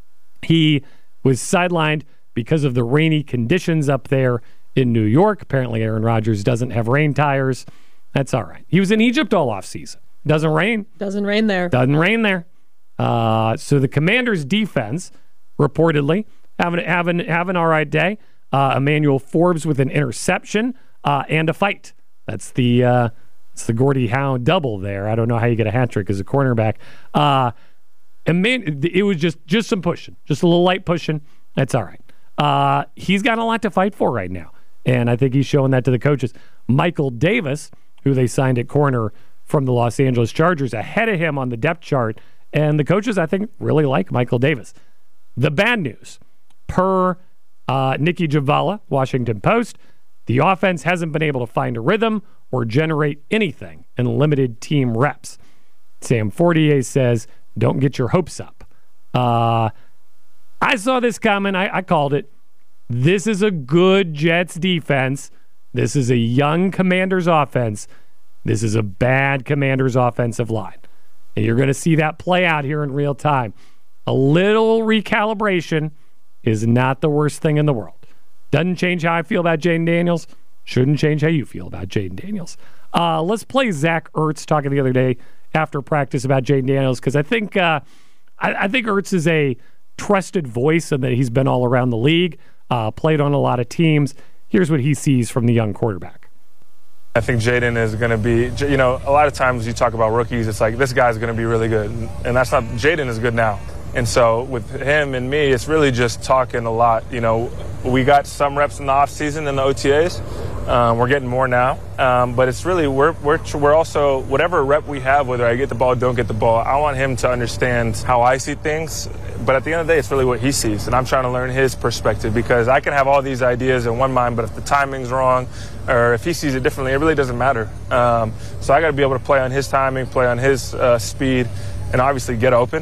He was sidelined because of the rainy conditions up there in New York. Apparently Aaron Rodgers doesn't have rain tires. That's all right. He was in Egypt all offseason. Doesn't rain. Doesn't rain there. Doesn't rain there. So the Commanders' defense reportedly having an all right day. Emmanuel Forbes with an interception and a fight. That's the Gordie Howe double there. I don't know how you get a hat trick as a cornerback. It was just some pushing, just a little light pushing. That's all right. He's got a lot to fight for right now, and I think he's showing that to the coaches. Michael Davis, who they signed at corner from the Los Angeles Chargers, ahead of him on the depth chart, and the coaches, I think, really like Michael Davis. The bad news, per Nikki Javala, Washington Post, the offense hasn't been able to find a rhythm or generate anything in limited team reps. Sam Fortier says, don't get your hopes up. I saw this coming. I called it. This is a good Jets defense. This is a young Commanders offense. This is a bad Commanders offensive line. And you're going to see that play out here in real time. A little recalibration is not the worst thing in the world. Doesn't change how I feel about Jaden Daniels. Shouldn't change how you feel about Jaden Daniels. Let's play Zach Ertz talking the other day after practice about Jaden Daniels, because I think Ertz is a trusted voice and that he's been all around the league, played on a lot of teams. Here's what he sees from the young quarterback. I think Jaden is going to be, a lot of times you talk about rookies, it's like this guy's going to be really good. And that's not, Jaden is good now. And so with him and me, it's really just talking a lot. We got some reps in the offseason in the OTAs. We're getting more now. But it's really, we're also, whatever rep we have, whether I get the ball, don't get the ball, I want him to understand how I see things. But at the end of the day, it's really what he sees. And I'm trying to learn his perspective, because I can have all these ideas in one mind, but if the timing's wrong or if he sees it differently, it really doesn't matter. So I got to be able to play on his timing, play on his speed, and obviously get open.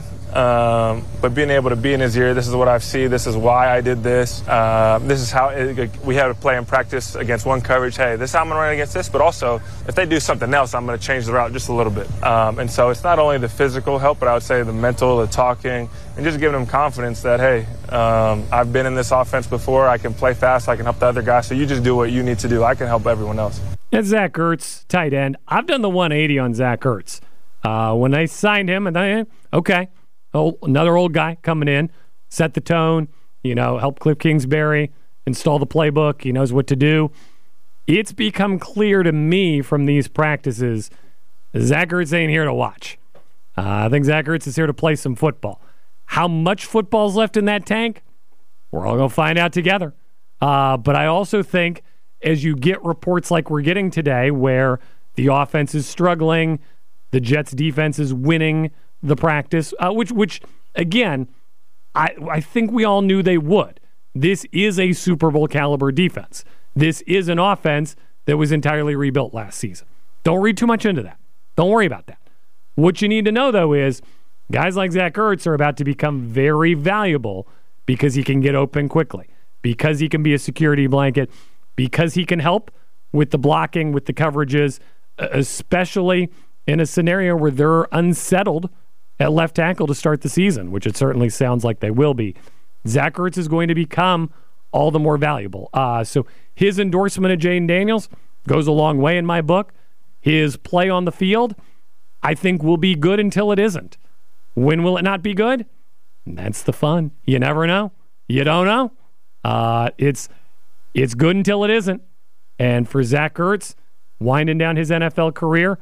But being able to be in his ear, this is what I see, this is why I did this, this is how we had to play in practice against one coverage. Hey, this is how I'm going to run against this, but also if they do something else, I'm going to change the route just a little bit. And so it's not only the physical help, but I would say the mental, the talking, and just giving them confidence that, hey, I've been in this offense before, I can play fast, I can help the other guys, so you just do what you need to do. I can help everyone else. That's Zach Ertz, tight end. I've done the 180 on Zach Ertz. When they signed him, and then, okay, another old guy coming in, set the tone, help Cliff Kingsbury, install the playbook. He knows what to do. It's become clear to me from these practices, Zach Ertz ain't here to watch. I think Zach Ertz is here to play some football. How much football's left in that tank? We're all going to find out together. But I also think as you get reports like we're getting today where the offense is struggling, the Jets defense is winning the practice, which again, I think we all knew they would. This is a Super Bowl caliber defense. This is an offense that was entirely rebuilt last season. Don't read too much into that. Don't worry about that. What you need to know, though, is guys like Zach Ertz are about to become very valuable because he can get open quickly, because he can be a security blanket, because he can help with the blocking, with the coverages, especially in a scenario where they're unsettled at left tackle to start the season, which it certainly sounds like they will be. Zach Ertz is going to become all the more valuable. So his endorsement of Jayden Daniels goes a long way in my book. His play on the field, I think, will be good until it isn't. When will it not be good? That's the fun. You never know. You don't know. It's good until it isn't. And for Zach Ertz, winding down his NFL career,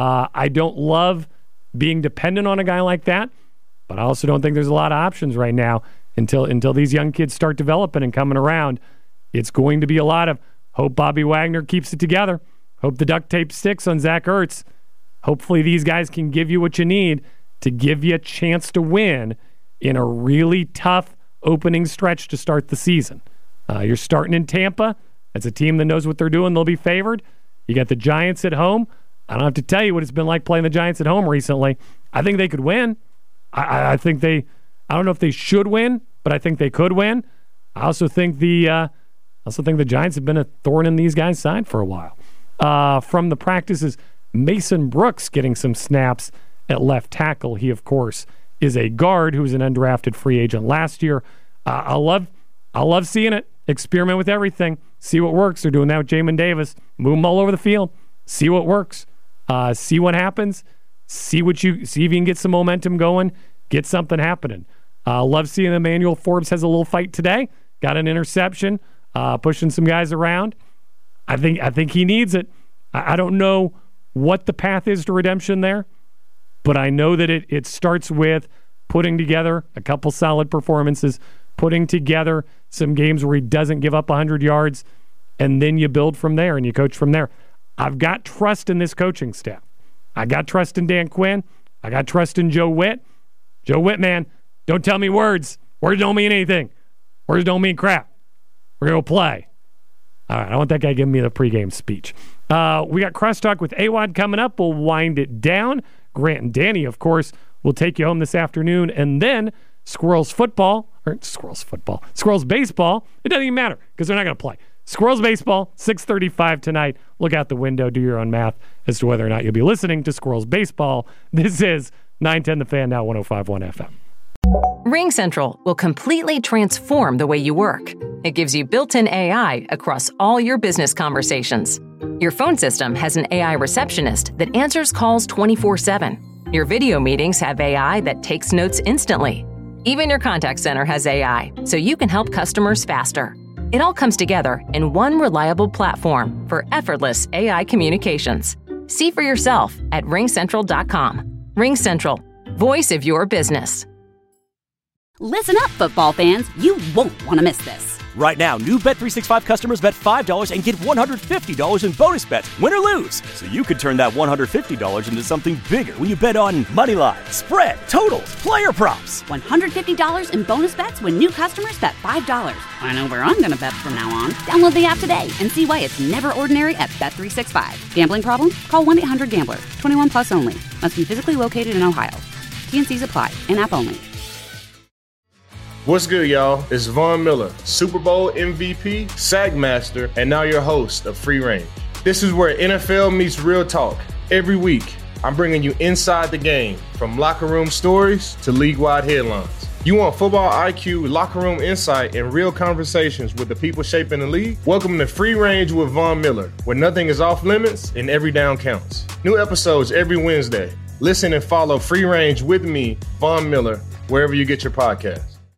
I don't love being dependent on a guy like that, but I also don't think there's a lot of options right now until these young kids start developing and coming around. It's going to be a lot of hope Bobby Wagner keeps it together. Hope the duct tape sticks on Zach Ertz. Hopefully these guys can give you what you need to give you a chance to win in a really tough opening stretch to start the season. You're starting in Tampa. It's a team that knows what they're doing. They'll be favored. You got the Giants at home. I don't have to tell you what it's been like playing the Giants at home recently. I think they could win. I think I don't know if they should win, but I think they could win. I also think the Giants have been a thorn in these guys' side for a while. From the practices, Mason Brooks getting some snaps at left tackle. He, of course, is a guard who was an undrafted free agent last year. I love seeing it. Experiment with everything. See what works. They're doing that with Jamin Davis. Move them all over the field. See what works. See what happens. See if you can get some momentum going. Get something happening. Love seeing Emmanuel Forbes has a little fight today. Got an interception. Pushing some guys around. I think he needs it. I don't know what the path is to redemption there, but I know that it starts with putting together a couple solid performances, putting together some games where he doesn't give up 100 yards, and then you build from there and you coach from there. I've got trust in this coaching staff. I got trust in Dan Quinn. I got trust in Joe Witt. Joe Witt, man, don't tell me words. Words don't mean anything. Words don't mean crap. We're going to play. All right, I want that guy giving me the pregame speech. We got Crosstalk with AWOD coming up. We'll wind it down. Grant and Danny, of course, will take you home this afternoon. And then Squirrels baseball. It doesn't even matter because they're not going to play. Squirrels baseball, 6:35 tonight. Look out the window. Do your own math as to whether or not you'll be listening to Squirrels baseball. This is 910 The Fan, now 105.1 FM. RingCentral will completely transform the way you work. It gives you built-in AI across all your business conversations. Your phone system has an AI receptionist that answers calls 24/7. Your video meetings have AI that takes notes instantly. Even your contact center has AI, so you can help customers faster. It all comes together in one reliable platform for effortless AI communications. See for yourself at ringcentral.com. RingCentral, voice of your business. Listen up, football fans. You won't want to miss this. Right now, new Bet365 customers bet $5 and get $150 in bonus bets, win or lose. So you could turn that $150 into something bigger when you bet on moneyline, spread, totals, player props. $150 in bonus bets when new customers bet $5. I know where I'm going to bet from now on. Download the app today and see why it's never ordinary at Bet365. Gambling problem? Call 1-800-GAMBLER. 21 plus only. Must be physically located in Ohio. T&Cs apply. In-app only. What's good, y'all? It's Von Miller, Super Bowl MVP, Sagmaster, and now your host of Free Range. This is where NFL meets real talk. Every week, I'm bringing you inside the game, from locker room stories to league-wide headlines. You want football IQ, locker room insight, and real conversations with the people shaping the league? Welcome to Free Range with Von Miller, where nothing is off limits and every down counts. New episodes every Wednesday. Listen and follow Free Range with me, Von Miller, wherever you get your podcasts.